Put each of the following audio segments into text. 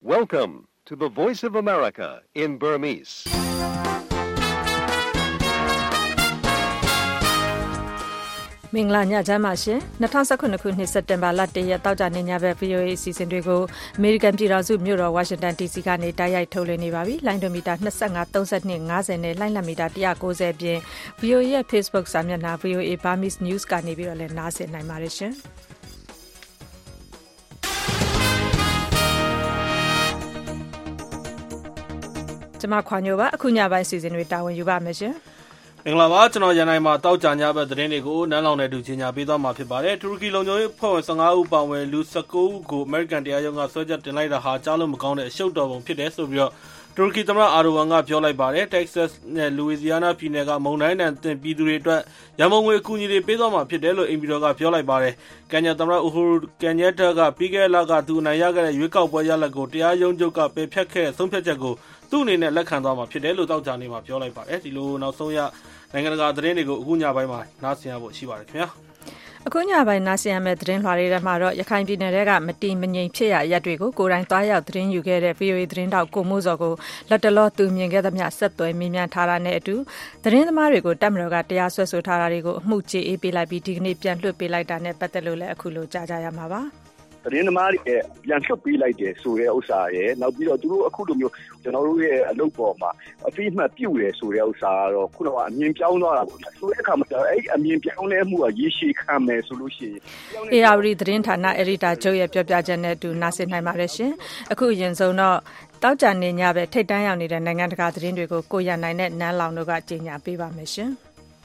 Welcome to the Voice of America in Burmese. ။မင်္ဂလာညချမ်းပါရှင်။2019ခုနှစ်စက်တင်ဘာလ1ရက်တောက်ကြနေညဘက် VOA အစီအစဉ်တွေကိုအမေရိကန်ပြည်ထောင်စုမြို့တော်ဝါရှင်တန် DC ကနေတိုက်ရိုက်ထုတ်လွှင့်နေပါပြီ။လိုင်းဒိုမီတာ25 32 50နဲ့လိုင်းလံမီတာ190ပြင် VOA ရဲ့ Facebook စာမျက်နှာ VOA Burmese News ကနေပြီးတော့လည်းနားဆင်နိုင်ပါတယ်ရှင်။ကျွန်မခွန်ညိုပါအခုညပိုင်းအစီအစဉ်တွေတာဝန်ယူပါမယ်ရှင်။မင်္ဂလာပါကျွန်တော်ရန်နိုင်မှာတောက်ကြညဘက်သတင်းတွေကိုနန်းလောင်နဲ့တူချင်ညာပေးသွားမှာဖြစ်ပါတယ်တူရကီလုံခြုံရေးဖွဲ့ဝင်15ဦးပါဝင်လူ19ဦးကိုအမေရိကန်တရားရုံးကဆွဲချက်တင်လိုက်တာဟာကြားလို့မကောင်းတဲ့အရှုပ်တော်ပုံဖြစ်တယ်ဆိုပြီးတော့တူရကီသမ္မတအာဒိုဝမ်ကပြောလိုက်ပါတယ်တက်ဆက်နဲ့လူဝီဇီယာနာပြည်နယ်ကမုန်တိုင်းတန်တင်ပြည်သူတွေအတွက်ရန်ပုံငွေအကူအညီတွေပေးသွားမှာဖြစ်တယ်လို့အင်ပီတော်ကပြောလိုက်ပါတယ်ကန်ညာသမ္မတဦးဟူကန်ညက်တာကပြီးခဲ့တဲ့လကသူအနိုင်ရခဲ့တဲ့ရွေးကောက်ပွဲရလဒ်ကိုတရားရုံးချုပ်ကပယ်ဖျက်ခဲ့တဲ့ဆုံးဖြတ်ချက်ကိုသူ့အနေနဲ့လက်ခံသွားမှာဖြစ်တယ်လို့တောက်ကြနေမှာပြောလိုက်ပါတယ်ဒီလိုနောက်ဆုံးရနိုင်ငံတကာသတင်းတွေကိုအခုညပိုင်းမှာနားဆင်ရဖို့ရှိပါတယ်ခင်ဗျာအခုညပိုင်းနားဆင်ရမယ့်သတင်းလွှာတွေထဲမှာတော့ရခိုင်ပြည်နယ်ကမတီမငြိမ်ဖြစ်ရရက်တွေကိုကိုယ်တိုင်သွားရောက်သတင်းယူခဲ့တဲ့ VOA သတင်းတောက်ကိုမိုးစော်ကိုလက်တလောသူမြင်ခဲ့သမျှဆက်သွယ်မေးမြန်းထားတာနဲ့အတူသတင်းသမားတွေကိုတပ်မတော်ကတရားစွဲဆိုထားတာတွေကိုအမှုကြေအေးပေးလိုက်ပြီးဒီကနေ့ပြန်လွှတ်ပေးလိုက်တာနဲ့ပတ်သက်လို့လည်းအခုလိုကြားကြရမှာပါသတင်းသမားတွေပြန်လွှတ်ပေးလိုက်တယ်ဆိုတဲ့ဥစ္စာရယ်နောက်ပြီးတော့သူတို့အခုလိုမျိုးကျွန်တော်တို့ရဲ့အလုပ်ပေါ်မှာအပြည့်အမှတ်ပြုတယ်ဆိုတဲ့ဥစ္စာကတော့ခုတော့အမြင်ပြောင်းသွားတာပေါ့ဆိုတဲ့အခါမှာအဲ့အမြင်ပြောင်းလဲမှုကရေရှည်ခံမယ်ဆိုလို့ရှိရင် ARD သတင်းဌာနအယ်ဒီတာချုပ်ရဲ့ပြောပြချက်နဲ့အတူနားဆင်နိုင်ပါတယ်ရှင်အခုရင်ဆုံးတော့တောက်ကြနေညပဲထိတ်တန်းရောက်နေတဲ့နိုင်ငံတကာသတင်းတွေကိုကိုရနိုင်တဲ့နန်းလောင်တို့ကကြေညာပေးပါမယ်ရှင်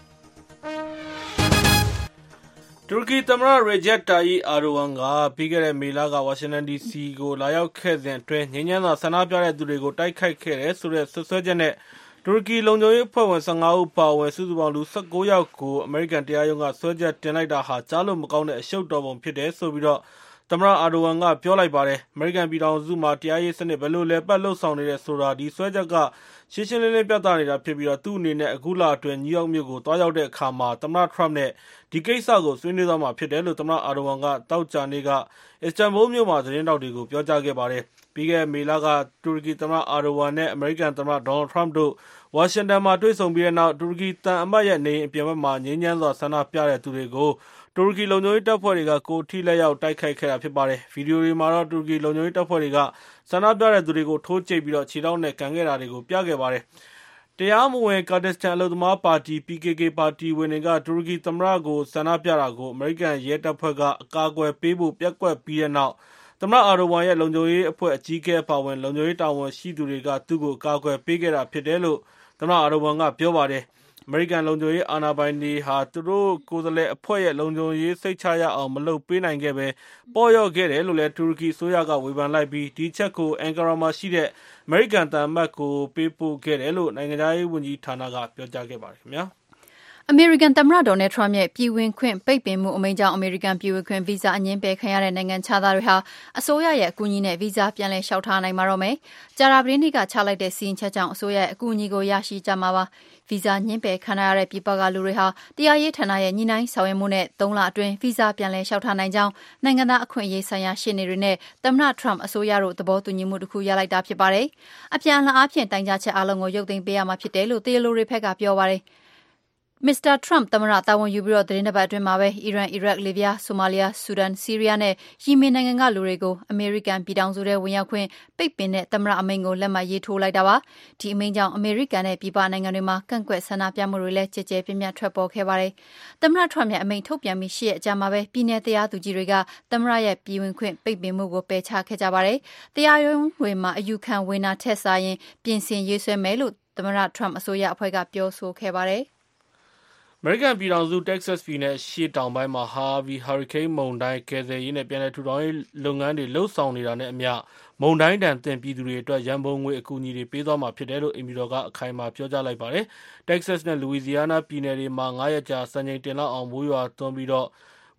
တူရကီသမ္မတရေဂျက်တာယီအာဒိုဝမ်ကပြီးခဲ့တဲ့မေလကဝါရှင်တန် DC ကိုလာရောက်ခဲ့စဉ်အတွင်းငြိမ်းချမ်းစွာဆန္ဒပြတဲ့သူတွေကိုတိုက်ခိုက်ခဲ့တယ်ဆိုတဲ့ဆွဆွဲချက်နဲ့တူရကီလုံခြုံရေးအဖွဲ့ဝင်15ဦးပါဝင်စုစုပေါင်းလူ19ယောက်ကိုအမေရိကန်တရားရုံးကဆွဲချက်တင်လိုက်တာဟာကြားလို့မကောင်းတဲ့အရှုပ်တော်ပုံဖြစ်တယ်ဆိုပြီးတော့သမ္မတအာဒိုဝမ်ကပြောလိုက်ပါတယ်အမေရိကန်ပြည်ထောင်စုမှာတရားရေးစနစ်ဘယ်လိုလဲပတ်လှုပ်ဆောင်နေတဲ့ဆိုတာဒီဆွဲချက်ကရှင်းရှင်းလင်းလင်းပြသနေတာဖြစ်ပြီးတော့သူ့အနေနဲ့အခုလအတွင်းနယူးယောက်မြို့ကိုတွားရောက်တဲ့အခါမှာသမ္မတထရမ့်နဲ့ဒီကိစ္စကိုဆွေးနွေးသွားမှာဖြစ်တယ်လို့သမ္မတအာဒိုဝမ်ကတောက်ကြနေ့ကအစ္စတန်ဘူလ်မြို့မှာသတင်းတောက်တွေကိုပြောကြားခဲ့ပါတယ်ပြီးခဲ့တဲ့မေလကတူရကီသမ္မတအာဒိုဝမ်နဲ့အမေရိကန်သမ္မတဒေါ်နယ်ထရမ့်တို့ဝါရှင်တန်မှာတွေ့ဆုံပြီးတဲ့နောက်တူရကီတန်အမတ်ရဲ့နေအိမ်အပြင်ဘက်မှာငြိမ်းချမ်းစွာဆန္ဒပြတဲ့သူတွေကိုတူရကီလုံခြုံရေးတပ်ဖွဲ့တွေကကိုထိလက်ရောက်တိုက်ခိုက်ခဲ့တာဖြစ်ပါတယ်ဗီဒီယိုတွေမှာတော့တူရကီလုံခြုံရေးတပ်ဖွဲ့တွေကဆန္ဒပြတဲ့သူတွေကိုထိုးကျိတ်ပြီးတော့ခြေထောက်နဲ့ကန်ခဲ့တာတွေကိုပြခဲ့ပါတယ်တရားမဝင်ကာဒစ္စတန်အလုပ်သမားပါတီ PKK ပါတီဝင်တွေကတူရကီသမ္မတကိုဆန္ဒပြတာကိုအမေရိကန်ရဲတပ်ဖွဲ့ကအကာအကွယ်ပေးဖို့ပျက်ကွက်ပြီးတဲ့နောက်သမ္မတအာဒိုဝမ်ရဲ့လုံခြုံရေးအဖွဲ့အကြီးအကဲပါဝင်လုံခြုံရေးတာဝန်ရှိသူတွေကသူ့ကိုအကာအကွယ်ပေးခဲ့တာဖြစ်တယ်လို့သမ္မတအာဒိုဝမ်ကပြောပါတယ်အမေရိကန်လုံခြုံရေးအာဏာပိုင်တွေဟာသူတို့ကိုယ်စားလှယ်အဖွဲ့ရဲ့လုံခြုံရေးစိတ်ချရအောင်မလုပ်ပေးနိုင်ခဲ့ပဲပေါ်ရော့ခဲ့တယ်လို့လည်းတူရကီအစိုးရကဝေဖန်လိုက်ပြီးဒီချက်ကိုအန်ကာရာမှာရှိတဲ့အမေရိကန်သံအမတ်ကိုပေးပို့ခဲ့တယ်လို့နိုင်ငံသားရေးဝန်ကြီးဌာနကပြောကြားခဲ့ပါတယ်ခင်ဗျာအမေရိကန်သမ္မတဒေါ်နယ်ထရမ့်ရဲ့ပြည်ဝင်ခွင့်ပိတ်ပင်မှုအမိန့်ကြောင့်အမေရိကန်ပြည်ဝင်ခွင့်ဗီဇာအငြင်းပယ်ခံရတဲ့နိုင်ငံခြားသားတွေဟာအစိုးရရဲ့အကူအညီနဲ့ဗီဇာပြန်လည်လျှောက်ထားနိုင်မှာတော့မယ်။ကြာသပတေးနေ့ကချလိုက်တဲ့စီရင်ချက်ကြောင့်အစိုးရရဲ့အကူအညီကိုရရှိကြမှာပါ။ဗီဇာငြင်းပယ်ခံရတဲ့ပြည်ပကလူတွေဟာတရားရေးဌာနရဲ့ညှိနှိုင်းဆောင်ရွက်မှုနဲ့3လအတွင်းဗီဇာပြန်လည်လျှောက်ထားနိုင်ကြောင်းနိုင်ငံသားအခွင့်အရေးဆိုင်ရာရှေ့နေတွေနဲ့သမ္မတထရမ့်အစိုးရတို့သဘောတူညီမှုတစ်ခုရလိုက်တာဖြစ်ပါတယ်။အပြန်အလှန်အားဖြင့်တိုင်ကြားချက်အလုံးကိုရုပ်သိမ်းပေးရမှာဖြစ်တယ်လို့တရားလိုတွေဘက်ကပြောပါတယ်။မစ္စတာထရမ့်သမ္မတတာဝန်ယူပြီးတော့သတင်းတစ်ပတ်အတွင်းမှာပဲအီရန်၊အီရတ်၊လီဘီယာ၊ဆိုမာလီယာ၊ဆူဒန်၊ဆီးရီးယားနဲ့ယီမင်နိုင်ငံကလူတွေကိုအမေရိကန်ပြည်ထောင်စုထဲဝင်ရောက်ခွင့်ပိတ်ပင်တဲ့သမ္မတအမိန့်ကိုလက်မှတ်ရေးထိုးလိုက်တာပါ။ဒီအမိန့်ကြောင့်အမေရိကန်နဲ့ပြည်ပနိုင်ငံတွေမှာကန့်ကွက်ဆန္ဒပြမှုတွေလည်းကြဲကြဲပြန့်ပြန့်ထွက်ပေါ်ခဲ့ပါတယ်။သမ္မတထရမ့်ရဲ့အမိန့်ထုတ်ပြန်ပြီး8ရက်အကြာမှာပဲပြည်내တရားသူကြီးတွေကသမ္မတရဲ့ပြည်ဝင်ခွင့်ပိတ်ပင်မှုကိုပယ်ချခဲ့ကြပါတယ်။တရားရုံးတွေမှာအယူခံဝင်တာထက်စာရင်ပြင်ဆင်ရေးဆွဲမယ်လို့သမ္မတထရမ့်အစိုးရအဖွဲ့ကပြောဆိုခဲ့ပါတယ်။အမေရိကန်ပြည်ထောင်စုတက္ကဆက်ပြည်နယ်ရှေ့တောင်ပိုင်းမှာဟာဗီဟာရီကိန်းမုန်တိုင်းကယ်ဆယ်ရေးနဲ့ပြန်လည်ထူထောင်ရေးလုပ်ငန်းတွေလှုပ်ဆောင်နေတာနဲ့အမျှမုန်တိုင်းတန်တင်ပြည်သူတွေအတွက်ရန်ပုံငွေအကူအညီတွေပေးသွားမှာဖြစ်တယ်လို့အင်ပီတော်ကအခိုင်အမာပြောကြားလိုက်ပါတယ်။တက္ကဆက်နဲ့လူဝီဇီယာနာပြည်နယ်တွေမှာ9ရက်ကြာစံချိန်တင်လောက်အောင်မိုးရွာသွန်းပြီးတော့ဝ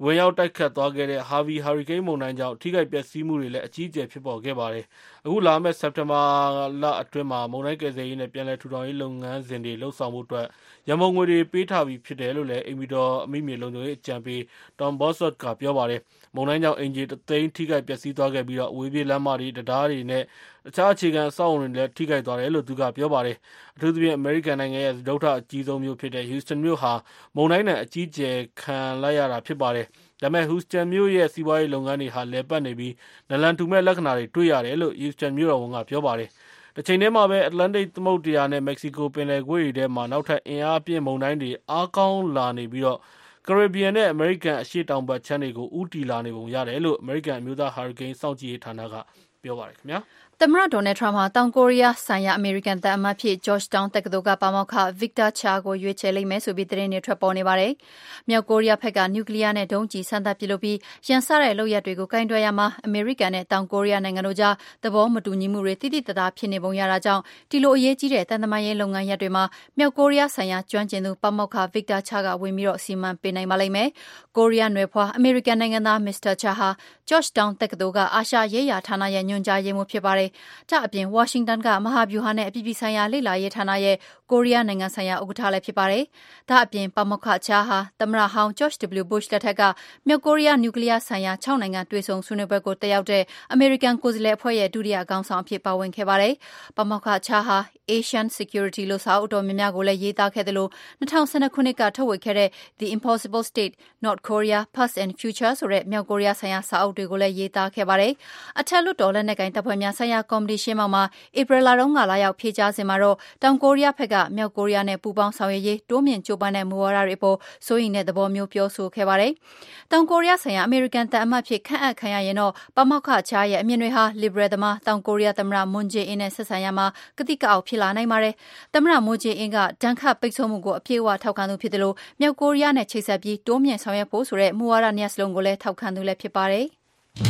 ဝင်ရောက်တိုက်ခတ်သွားခဲ့တဲ့ Harvey ဟာရီကိန်းမုန်တိုင်းကြောင့်ထိခိုက်ပျက်စီးမှုတွေလည်းအကြီးအကျယ်ဖြစ်ပေါ်ခဲ့ပါတယ်။အခုလာမယ့်စက်တင်ဘာလအတွင်းမှာမုန်တိုင်းကယ်ဆယ်ရေးနဲ့ပြန်လည်ထူထောင်ရေးလုပ်ငန်းစဉ်တွေလှုပ်ဆောင်မှုအတွက်ရန်ပုံငွေတွေပေးထားပြီးဖြစ်တယ်လို့လည်းအိမ်မီတော်အမိမြေလုံခြုံရေးအကြံပေး Tom Bossert ကပြောပါတယ်။မုန်တိုင်းကြောင့်အင်ဂျီ3သိန်းထိခိုက်ပျက်စီးသွားခဲ့ပြီးအဝေးပြေးလမ်းမတွေတရားတွေနဲ့အခြားအခြေခံအဆောက်အအုံတွေလည်းထိခိုက်သွားတယ်လို့သူကပြောပါတယ်။အထူးသဖြင့်အမေရိကန်နိုင်ငံရဲ့ဒုတိယအကြီးဆုံးမြို့ဖြစ်တဲ့ Houston မြို့ဟာမုန်တိုင်းနဲ့အကြီးအကျယ်ခံလိုက်ရတာဖြစ်ပါတယ်။ဒါပေမဲ့ Houston မြို့ရဲ့စီးပွားရေးလုပ်ငန်းတွေဟာလည်ပတ်နေပြီးနလန်တူမဲ့လက္ခဏာတွေတွေ့ရတယ်လို့ Houston မြို့တော်ဝန်ကပြောပါတယ်။တစ်ချိန်တည်းမှာပဲ Atlantic သမုဒ္ဒရာနဲ့ Mexico ပင်လယ်ကွေ့တွေထဲမှာနောက်ထပ်အင်အားပြင်းမုန်တိုင်းတွေအားကောင်းလာနေပြီးCaribbean နဲ့ American အရှေ့တောင်ဘက်ခြမ်းတွေကိုဦးတည်လာနေပုံရတယ်လို့ American အမျိုးသားဟာရီကိန်းစောင့်ကြည့်ရေးဌာနကပြောပါတယ်ခင်ဗျာ။သမ္မတဒေါ်နယ်ထရန့်ဟာတောင်ကိုရီးယားဆိုင်ရာအမေရိကန်သံအမတ်ဖြစ် Georgetown တက္ကသိုလ်ကပါမောက္ခ Victor Cha ကိုရွေးချယ်လိမ့်မယ်ဆိုပြီးသတင်းတွေထွက်ပေါ်နေပါတယ်။မြောက်ကိုရီးယားဘက်ကနျူကလ িয়ার နဲ့ဒုံးကျည်စမ်းသပ်ပစ်လွှတ်ပြီးရန်စတဲ့လုပ်ရပ်တွေကိုကင်တွယ်ရမှာအမေရိကန်နဲ့တောင်ကိုရီးယားနိုင်ငံတို့ကြားသဘောမတူညီမှုတွေတိတိတသားဖြစ်နေပုံရတာကြောင့်ဒီလိုအရေးကြီးတဲ့တန်တမာရေးလုပ်ငန်းရပ်တွေမှာမြောက်ကိုရီးယားဆိုင်ရာကျွမ်းကျင်သူပါမောက္ခ Victor Cha ကဝင်ပြီးစီမံပေးနိုင်ပါလိမ့်မယ်။ကိုရီးယားနွယ်ဖွားအမေရိကန်နိုင်ငံသား Mr. Cha ဟာ Georgetown တက္ကသိုလ်ကအာရှရေးရာဌာနရဲ့ညွှန်ကြားရေးမှူးဖြစ်ပါတယ်။ဒါအပြင်ဝါရှင်တန်ကမဟာဗျူဟာနဲ့အပြည်ပြည်ဆိုင်ရာလေ့လာရေးဌာနရဲ့ကိုရီးယားနိုင်ငံဆိုင်ရာဥက္ကဋ္ဌလည်းဖြစ်ပါတယ်။ဒါအပြင်ပါမောက္ခချာဟာသမ္မတဟောင်း George W. Bush လက်ထက်ကမြောက်ကိုရီးယားနျူကလ িয়ার ဆိုင်ရာ6နိုင်ငံတွေ့ဆုံဆွေးနွေးပွဲကိုတက်ရောက်တဲ့အမေရိကန်ကိုယ်စားလှယ်အဖွဲ့ရဲ့ဒုတိယခေါင်းဆောင်အဖြစ်ပါဝင်ခဲ့ပါတယ်။ပါမောက္ခချာဟာ Asian Security လို့စာအုပ်တော်များများကိုလည်းရေးသားခဲ့တယ်လို့2012ခုနှစ်ကထုတ်ဝေခဲ့တဲ့ The Impossible State North Korea Past and Future ဆိုတဲ့မြောက်ကိုရီးယားဆိုင်ရာစာအုပ်တွေကိုလည်းရေးသားခဲ့ပါတယ်။အထက်လွှတ်တော်လက်နက်ကိုင်တပ်ဖွဲ့များဆိုင်ရာကော်မတီရှင်းမှောက်မှာဧပြီလတုန်းကလာရောက်ဖြေကြားစဉ်မှာတော့တောင်ကိုရီးယားဘက်ကမြောက်ကိုရီးယားနဲ့ပူးပေါင်းဆောင်ရွက်ရေးတိုးမြင့်ကြိုးပမ်းတဲ့မူဝါဒတွေအပေါ်စိုးရိမ်တဲ့သဘောမျိုးပြောဆိုခဲ့ပါတယ်။တောင်ကိုရီးယားဆိုင်ရာအမေရိကန်သံအမတ်ဖြစ်ခန့်အပ်ခံရရင်တော့ပါမောက္ခချာရဲ့အမြင်တွေဟာ Liberal သမားတောင်ကိုရီးယားသမ္မတမွန်ဂျေအင်းနဲ့ဆက်ဆံရမှာကတိကအောက်ဖြစ်လာနိုင်ပါတယ်။သမ္မတမွန်ဂျေအင်းကဒဏ်ခတ်ပိတ်ဆို့မှုကိုအပြည့်အဝထောက်ခံသူဖြစ်တယ်လို့မြောက်ကိုရီးယားနဲ့ချိတ်ဆက်ပြီးတိုးမြင့်ဆောင်ရွက်ဖို့ဆိုတဲ့မူဝါဒနှစ်ရပ်စလုံးကိုလည်းထောက်ခံသူလည်းဖြစ်ပါတယ်။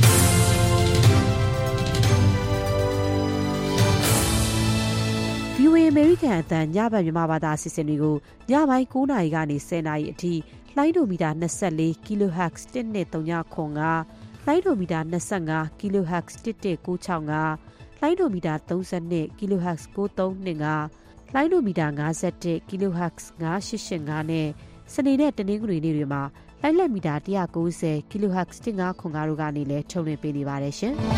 VOA အမေရိကန်အသံညဘက်မြန်မာဘာသာအစီအစဉ်တွေကိုညပိုင်း9:00 နာရီကနေ10:00 နာရီအထိလိုင်းဒိုမီတာ24 kHz 103.5 လိုင်းဒိုမီတာ25 kHz 11965 လိုင်းဒိုမီတာ32 kHz 9325 လိုင်းဒိုမီတာ51 kHz 9885နဲ့စနေနဲ့တနင်္ဂနွေနေ့တွေမှာလိုင်းလက်မီတာ190 kHz 1505တို့ကနေလည်းထုတ်လွှင့်ပေးနေပါတယ်ရှင်။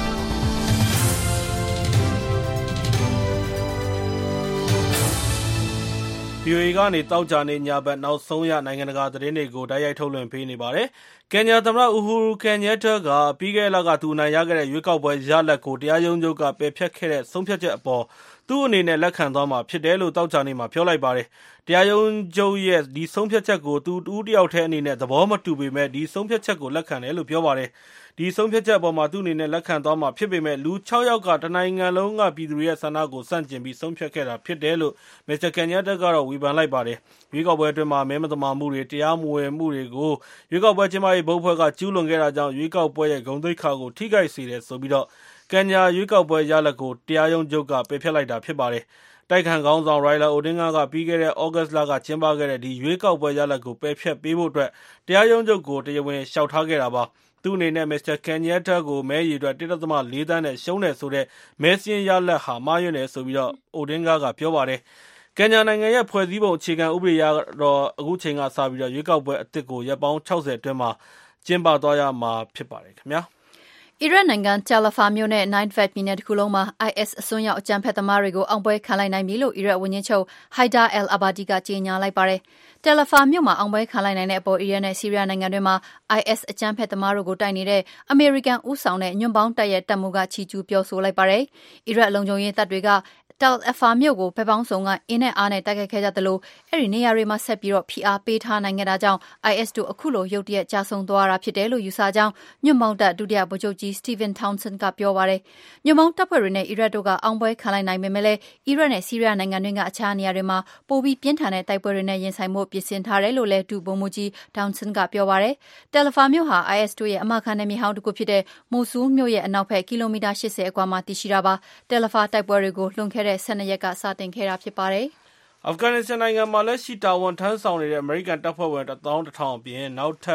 VOA ကနေတောက်ကြနေညဘက်နောက်ဆုံးရနိုင်ငံတကာသတင်းတွေကိုတိုက်ရိုက်ထုတ်လွှင့်ပေးနေပါတယ်။ကင်ညာသမ္မတအူဟူရူကန်ယက်တာကပြီးခဲ့တဲ့လကသူအနိုင်ရခဲ့တဲ့ရွေးကောက်ပွဲရလဒ်ကိုတရားရုံးချုပ်ကပယ်ဖျက်ခဲ့တဲ့ဆုံးဖြတ်ချက်အပေါ်သူ့အနေနဲ့လက်ခံသွားမှာဖြစ်တယ်လို့တောက်ကြနေမှာပြောလိုက်ပါတယ်။တရားရုံးချုပ်ရဲ့ဒီဆုံးဖြတ်ချက်ကိုသူတူတယောက်တည်းအနေနဲ့သဘောမတူပေမဲ့ဒီဆုံးဖြတ်ချက်ကိုလက်ခံတယ်လို့ပြောပါတယ်။ဒီဆုံးဖြတ်ချက်အပေါ်မှာသူ့အနေနဲ့လက်ခံသွားမှာဖြစ်ပေမဲ့လူ6ယောက်ကတနိုင်ငံလုံးကပြည်သူတွေရဲ့ဆန္ဒကိုစန့်ကျင်ပြီးဆုံးဖြတ်ခဲ့တာဖြစ်တယ်လို့မစ္စတာကန်ယက်တာကတော့ဝေဖန်လိုက်ပါတယ်။ရွေးကောက်ပွဲအတွင်းမှာမဲမသမာမှုတွေတရားမဝင်မှုတွေကိုရွေးကောက်ပွဲကျင်းပရေးဘုတ်ဖွဲ့ကကျူးလွန်ခဲ့တာကြောင့်ရွေးကောက်ပွဲရဲ့ဂုဏ်သိက္ခာကိုထိခိုက်စေတယ်ဆိုပြီးကန်ညာရွေးကောက်ပွဲရလဒ်ကိုတရားရုံးချုပ်ကပယ်ဖျက်လိုက်တာဖြစ်ပါတယ်။တိုက်ခံခေါင်းဆောင်ရိုင်လာအိုဒင်ဂါကပြီးခဲ့တဲ့ဩဂတ်လကကျင်းပခဲ့တဲ့ဒီရွေးကောက်ပွဲရလဒ်ကိုပယ်ဖျက်ပေးဖို့အတွက်တရားရုံးချုပ်ကိုတရားဝင်လျှောက်ထားခဲ့တာပါ။သူ့အနေနဲ့မစ္စတာကန်ယက်တာကိုမဲရေအတွက် 1.4 သန်းနဲ့ရှုံးတယ်ဆိုတဲ့မဲစင်းရလဒ်ဟာမှားယွင်းတယ်ဆိုပြီးအိုဒင်ဂါကပြောပါတယ်။ကန်ညာနိုင်ငံရဲ့ဖွဲ့စည်းပုံအခြေခံဥပဒေအရတော့အခုချိန်ကစပြီးရွေးကောက်ပွဲအသစ်ကိုရက်ပေါင်း60အတွင်းမှာကျင်းပသွားရမှာဖြစ်ပါတယ်ခင်ဗျာ။အီရတ်နိုင်ငံတယ်လ်ဖာမြို့နဲ့ Nainvet ပြည်နယ်တစ်ခုလုံးမှာ IS အစွန်းရောက်အကြမ်းဖက်သမားတွေကိုအောင်ပွဲခံလိုက်နိုင်ပြီလို့အီရတ်ဝန်ကြီးချုပ် Haider al-Abadi ကကြေညာလိုက်ပါတယ်။တယ်လ်ဖာမြို့မှာအောင်ပွဲခံလိုက်နိုင်တဲ့အပေါ်အီရတ်နဲ့ဆီးရီးယားနိုင်ငံတွေမှာ IS အကြမ်းဖက်သမားတို့ကိုတိုက်နေတဲ့အမေရိကန်ဦးဆောင်တဲ့ညွန့်ပေါင်းတပ်ရဲ့တပ်မှူးကချီးကျူးပြောဆိုလိုက်ပါတယ်။အီရတ်လုံခြုံရေးတပ်တွေကတယ်လ်ဖာမြို့ကိုဘက်ပေါင်းစုံကအင်းနဲ့အားနဲ့တိုက်ခိုက်ခဲ့ကြသလိုအဲ့ဒီနေရာတွေမှာဆက်ပြီးဖိအားပေးထားနိုင်ခဲ့တာကြောင့် IS တို့အခုလိုရုတ်တရက်ကျဆုံးသွားတာဖြစ်တယ်လို့ယူဆကြောင်းညွန့်ပေါင်းတပ်ဒုတိယဗိုလ်ချုပ်ကြီး Stephen Townsend ကပြောပါတယ်။ညွန့်ပေါင်းတပ်ဖွဲ့တွေနဲ့အီရတ်တို့ကအောင်ပွဲခံလိုက်နိုင်ပေမဲ့လည်းအီရတ်နဲ့ဆီးရီးယားနိုင်ငံတွေကအခြားနေရာတွေမှာပိုပြီးပြင်းထန်တဲ့တိုက်ပွဲတွေနဲ့ရင်ဆိုင်မှုပြင်ဆင်ထားတယ်လို့လည်းဒုဗိုလ်မှူးကြီး Townsend ကပြောပါတယ်။တယ်လ်ဖာမြို့ဟာ IS တို့ရဲ့အမခံနယ်မြေဟောင်းတစ်ခုဖြစ်တဲ့မိုဆူးမြို့ရဲ့အနောက်ဘက်ကီလိုမီတာ80အကွာမှာတည်ရှိတာပါ။တယ်လ်ဖာတိုက်ပွဲတွေကိုလွန်ခဲ့တဲ့12 ရက်ကစတင်ခဲ့တာဖြစ်ပါတယ်။အာဖဂန်နစ္စတန်နိုင်ငံမှာလက်ရှိတာဝန်ထမ်းဆောင်နေတဲ့အမေရိကန်တပ်ဖွဲ့ဝင်11000အပြင်နောက်ထပ်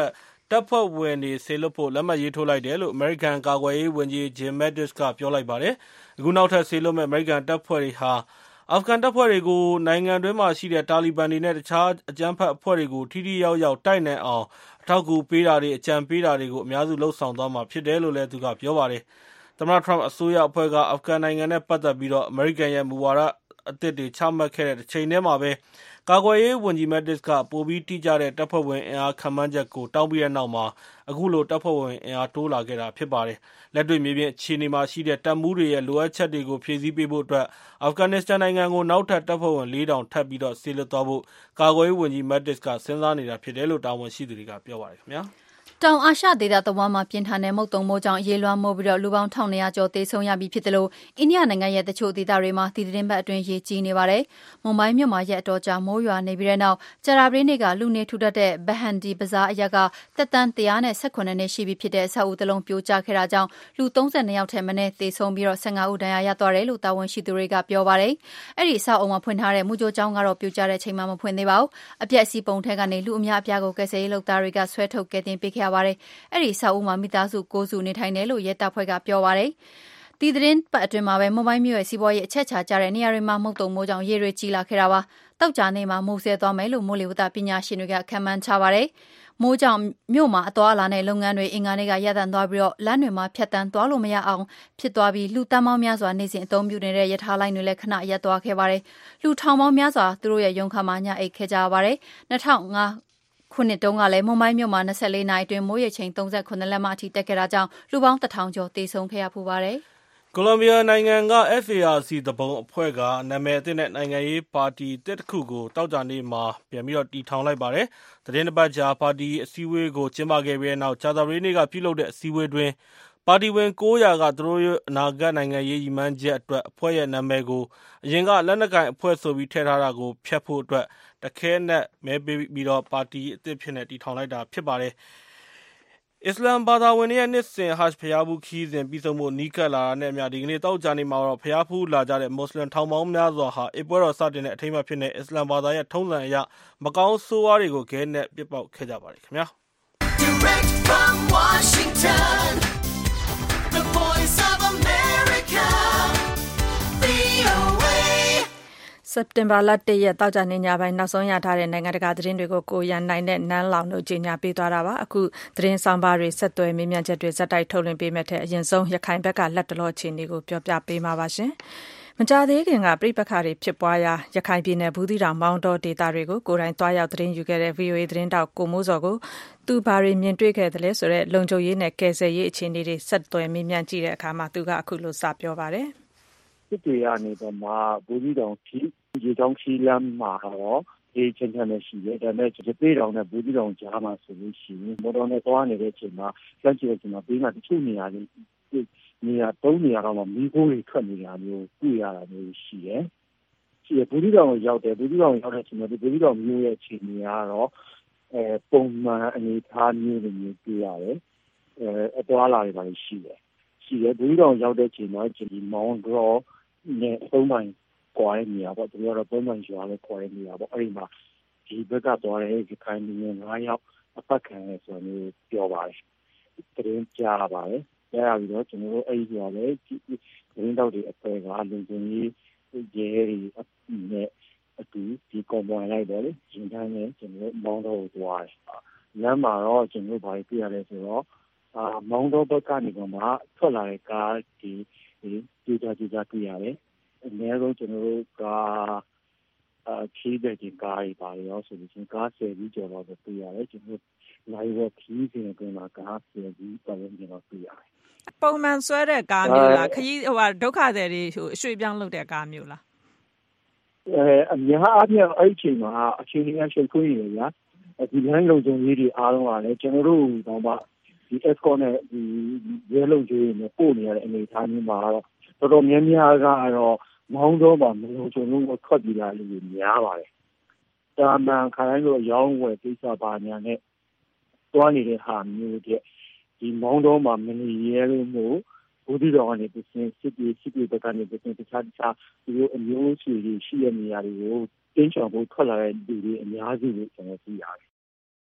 တပ်ဖွဲ့ဝင်တွေစေလွှတ်ဖို့လက်မှတ်ရေးထိုးလိုက်တယ်လို့ American ကာကွယ်ရေးဝန်ကြီး Jim Mattis ကပြောလိုက်ပါတယ်။ အခုနောက်ထပ်စေလွှတ်မဲ့ American တပ်ဖွဲ့တွေဟာအာဖဂန်တပ်ဖွဲ့တွေကိုနိုင်ငံတွင်းမှာရှိတဲ့တာလီဘန်တွေနဲ့တခြားအကြမ်းဖက်အဖွဲ့တွေကိုထိထိရောက်ရောက်တိုက်နိုင်အောင်အထောက်အကူပေးတာတွေအကြံပေးတာတွေကိုအများစုလုပ်ဆောင်သွားမှာဖြစ်တယ်လို့လည်းသူကပြောပါတယ်။ သမ္မတ Trump အစိုးရအဖွဲ့ကအာဖဂန်နိုင်ငံနဲ့ပတ်သက်ပြီးအမေရိကန်ရဲ့မူဝါဒအသစ်တွေချမှတ်ခဲ့တဲ့တစ်ချိန်တည်းမှာပဲကာကွယ်ရေးဝန်ကြီး Mattis ကပိုပြီးတိကျတဲ့တပ်ဖွဲ့ဝင်အင်အားခန့်မှန်းချက်ကိုတောင်းပြီးတဲ့နောက်မှာအခုလိုတပ်ဖွဲ့ဝင်အင်အားတိုးလာခဲ့တာဖြစ်ပါတယ်။လက်တွေ့မြေပြင်အခြေအနေမှာရှိတဲ့တပ်မှူးတွေရဲ့လိုအပ်ချက်တွေကိုဖြည့်ဆည်းပေးဖို့အတွက်အာဖဂန်နစ္စတန်နိုင်ငံကိုနောက်ထပ်တပ်ဖွဲ့ဝင် 4,000 ထပ်ပြီးစေလွှတ်သွားဖို့ကာကွယ်ရေးဝန်ကြီး Mattis ကစဉ်းစားနေတာဖြစ်တယ်လို့တာဝန်ရှိသူတွေကပြောပါတယ်ခင်ဗျာ။တောင်အာရှဒေသတဝန်းမှာပြင်းထန်တဲ့မုတ်သုန်မိုးကြောင့်ရေလွှမ်းမိုးပြီးလူပေါင်း 1,200 ကျော်သေဆုံးရပြီဖြစ်တယ်လို့အိန္ဒိယနိုင်ငံရဲ့တချို့ဒေသတွေမှာဒီသတင်းပတ်အတွင်းရေကြီးနေပါတယ်။မွန်ဘိုင်းမြို့မှာရက်အတော်ကြာမိုးရွာနေပြီးတဲ့နောက်ကြာသပတေးနေ့ကလူနေထူထပ်တဲ့ Bhandi Bazaar အရပ်ကသက်တမ်း118နှစ်ရှိပြီဖြစ်တဲ့အဆောက်အဦတစ်လုံးပြိုကျခဲ့တာကြောင့်လူ32ယောက်ထက်မနည်းသေဆုံးပြီး15ဦးဒဏ်ရာရသွားတယ်လို့တာဝန်ရှိသူတွေကပြောပါတယ်။အဲ့ဒီအဆောက်အဦမှာဖွင့်ထားတဲ့မူကြိုကျောင်းကတော့ပြိုကျတဲ့အချိန်မှာမဖွင့်သေးပါဘူး။အပျက်အစီးပုံထဲကနေလူအများအပြားကိုကယ်ဆယ်ရေးလုပ်သားတွေကဆွဲထုတ်ကယ်တင်ပေးခဲ့ရပါတယ်။အဲ့ဒီအဆောက်အဦမှာမိသားစု9စုနေထိုင်တယ်လို့ရဲတပ်ဖွဲ့ကပြောပါတယ်။ဒီသတင်းပတ်အတွင်းမှာပဲမွန်ဘိုင်းမြို့ရဲ့စီးပွားရေးအချက်ချာကျတဲ့နေရာတွေမှာမုတ်တုံမိုးကြောင့်ရေတွေကြီးလာခဲ့တာပါ။တောက်ကြနေမှာမိုးဆဲသွားမယ်လို့မိုးလေဝသပညာရှင်တွေကခန့်မှန်းထားပါတယ်။မိုးကြောင့်မြို့မှာအသွားအလာနဲ့လုပ်ငန်းတွေအင်္ဂါနေ့ကရပ်တန့်သွားပြီးလမ်းတွေမှာဖြတ်တန်းသွားလို့မရအောင်ဖြစ်သွားပြီးလူတန်းပေါင်းများစွာနေစဉ်အသုံးပြုနေတဲ့ရထားလိုင်းတွေလည်းခဏရပ်သွားခဲ့ပါတယ်။လူထောင်ပေါင်းများစွာသူတို့ရဲ့ရုံခါမှာညအိတ်ခဲ့ကြရပါတယ်။2005ခုနှစ်တုန်းကလည်းမွန်ဘိုင်းမြို့မှာ24နာရီအတွင်းမိုးရေချိန်39လက်မအထိတက်ခဲ့တာကြောင့်လူပေါင်း1000ကျော်သေဆုံးခဲ့ရဖူးပါတယ်။ကိုလံဘီယာနိုင်ငံက FARC တပုံအဖွဲ့ကနာမည်အသစ်နဲ့နိုင်ငံရေးပါတီတစ်ခုကိုတောက်ကြနေ့မှာပြန်ပြီးတည်ထောင်လိုက်ပါတယ်။သတင်းတစ်ပတ်ကြာပါတီအစည်းအဝေးကိုကျင်းပခဲ့ပြီးတဲ့နောက်ကြာသပတေးနေ့ကပြုလုပ်တဲ့အစည်းအဝေးတွင်ပါတီဝင်900ကသူတို့အနာဂတ်နိုင်ငံရေးရည်မှန်းချက်အတွက်အဖွဲ့ရဲ့နာမည်ကိုအရင်ကလက်နက်ကိုင်အဖွဲ့ဆိုပြီးထည့်ထားတာကိုဖျက်ဖို့အတွက်တခဲနဲ့မဲပေးပြီးပါတီအသစ်ဖြစ်နေတည်ထောင်လိုက်တာဖြစ်ပါတယ်။အစ္စလာမ်ဘာသာဝင်တွေရဲ့နှစ်စဉ်ဟတ်ဘုရားဖူးခီးစဉ်ပြီးဆုံးမှုနီးကပ်လာတာနဲ့အမျှဒီကနေ့တောက်ကြနေမှာတော့ဘုရားဖူးလာကြတဲ့မွတ်စလင်ထောင်ပေါင်းများစွာဟာအပွဲတော်စတင်တဲ့အထိမ်းအမှတ်ဖြစ်တဲ့အစ္စလာမ်ဘာသာရဲ့ထုံးစံအရမကောင်းဆိုးဝါးတွေကိုခဲနဲ့ပြစ်ပေါက်ခဲ့ကြပါတယ်ခင်ဗျာ။ Direct from Washington The Voice of America VOA စက်တင်ဘာလ1ရက်တောက်ကြနေညပိုင်းနောက်ဆုံးရထားတဲ့နိုင်ငံတကာသတင်းတွေကိုကိုရန်နိုင်နဲ့နန်းလောင်တို့ကြီးညာပေးသွားတာပါအခုသတင်းဆောင်ပါတွေဆက်သွယ်မေးမြန်းချက်တွေဇက်တိုက်ထုတ်လွှင့်ပေးမဲ့တဲ့အရင်ဆုံးရခိုင်ဘက်ကလက်တလောအခြေအနေကိုပြောပြပေးမှာပါရှင်မကြသေးခင်ကပြိပခါတွေဖြစ်ပွားရာရခိုင်ပြည်နယ်ဘူးသီးတောင်မောင်းတော်ဒေသတွေကိုကိုယ်တိုင်တွားရောက်သတင်းယူခဲ့တဲ့ VOA သတင်းတောက်ကိုမိုးစော်ကိုသူဘာတွေမြင်တွေ့ခဲ့တယ်လဲဆိုတော့လုံခြုံရေးနဲ့ကယ်ဆယ်ရေးအခြေအနေတွေဆက်သွယ်မေးမြန်းကြည့်တဲ့အခါမှာသူကအခုလိုစပြောပါတယ်စစ်တွေကနေတော့မှဘူးသီးတောင်ကြီးရေချောင်းခီးလမ်းမှာတော့ဒီချင်းချင်းနဲ့ရှိတယ်ဒါပေမဲ့ဒီသေးတောင်နဲ့ဘူးသီးတောင်ကြားမှာဆိုလို့ရှိရင်မော်တော်နဲ့သွားနေတဲ့အချိန်မှာစမ်းကြည့်တဲ့အချိန်မှာဘေးမှာတချို့နေရာတွေနေရာ3နေရာတော့မီးခိုးတွေထွက်နေတာမျိုးတွေ့ရတာမျိုးရှိတယ်ဘူးသီးတောင်ကိုရောက်တယ်ဘူးသီးတောင်ရောက်တဲ့အချိန်မှာဘူးသီးတောင်မြို့ရဲ့အခြေအနေကတော့ပုံမှန်အနေအထားမျိုးတွေမျိုးတွေ့ရတယ်အသွားလာတွေပါရှိတယ်ဘူးသီးတောင်ရောက်တဲ့အချိန်မှာဒီမောင်တော်နဲ့3မိုင်ကွာတဲ့နေရာပေါ့သူတို့ကတော့3မိုင်ရွာနဲ့ကွာတဲ့နေရာပေါ့အဲ့ဒီမှာဒီဘက်ကသွားတဲ့ရခိုင်လူငယ်9ယောက်အပတ်ခံရဆိုတော့ပြောပါတယ်သတင်းကြားပါတယ်ကြားရပြီးတော့ကျွန်တော်တို့အဲ့ဒီရွာပဲသတင်းတောက်တွေအဖွဲ့ကလုံခြုံရေးရဲတွေနဲ့အတူဒီကွန်ဘိုင်လိုက်တယ်လေရင်တန်းနဲ့ကျွန်တော်တို့မောင်းတော်ကိုသွားတယ်လမ်းမှာတော့ကျွန်တော်တို့ဘာတွေ့ရလဲဆိုတော့မောင်းတော်ဘက်ကနေမှထွက်လာတဲ့ကားဒီကြိုးတွေ့ရတယ်အနည်းဆုံးကျွန်တော်တို့ကခီးတဲ့ဒီကားတွေပါရောဆိုလို့ရှိရင်ကား10ပြီးကျော်တော့တွေ့ရတယ်ကျွန်တော်လိုက်ဝခီးစဉ်အတွင်းမှာကား10ပြီးပတ်ဝန်းကျင်တော့တွေ့ရတယ်ပုံမှန်ဆွဲတဲ့ကားမျိုးလားခရီးဒုက္ခသည်တွေအရွှေ့ပြောင်းလုပ်တဲ့ကားမျိုးလားအများအားဖြင့်အဲ့ဒီအချိန်မှာအချိန်ကြီးအချိန်ခွင့်ရရဒီလမ်းလုံခြုံရေးတွေအားလုံးကလည်းကျွန်တော်တို့တော့မှဒီ escort နဲ့ဒီရဲလုံခြုံရေးနဲ့ပို့နေရတဲ့အနေအထားမျိုးမှာတော့တော်တော်များများကတော့မောင်းတော့မှမလို့ကျွန်တော်တို့ထွက်ပြေးလာလို့များပါတယ်။တာမန်ခိုင်းလို့ရောင်းဝယ်ကိစ္စပါညာနဲ့တွားနေတဲ့ဟာမျိုးတဲ့ဒီမောင်းတော့မှမနေရဲလို့မို့ဘူးဒီတော်ကနေပြင်းစစ်ပြေဘက်ကနေပြင်းတခြားဒီလိုအမျိုးစုတွေရှိတဲ့နေရာတွေကိုတင်းချောင်ဖို့ထွက်လာတဲ့လူတွေအများစုကိုကျွန်တော်သိရတယ်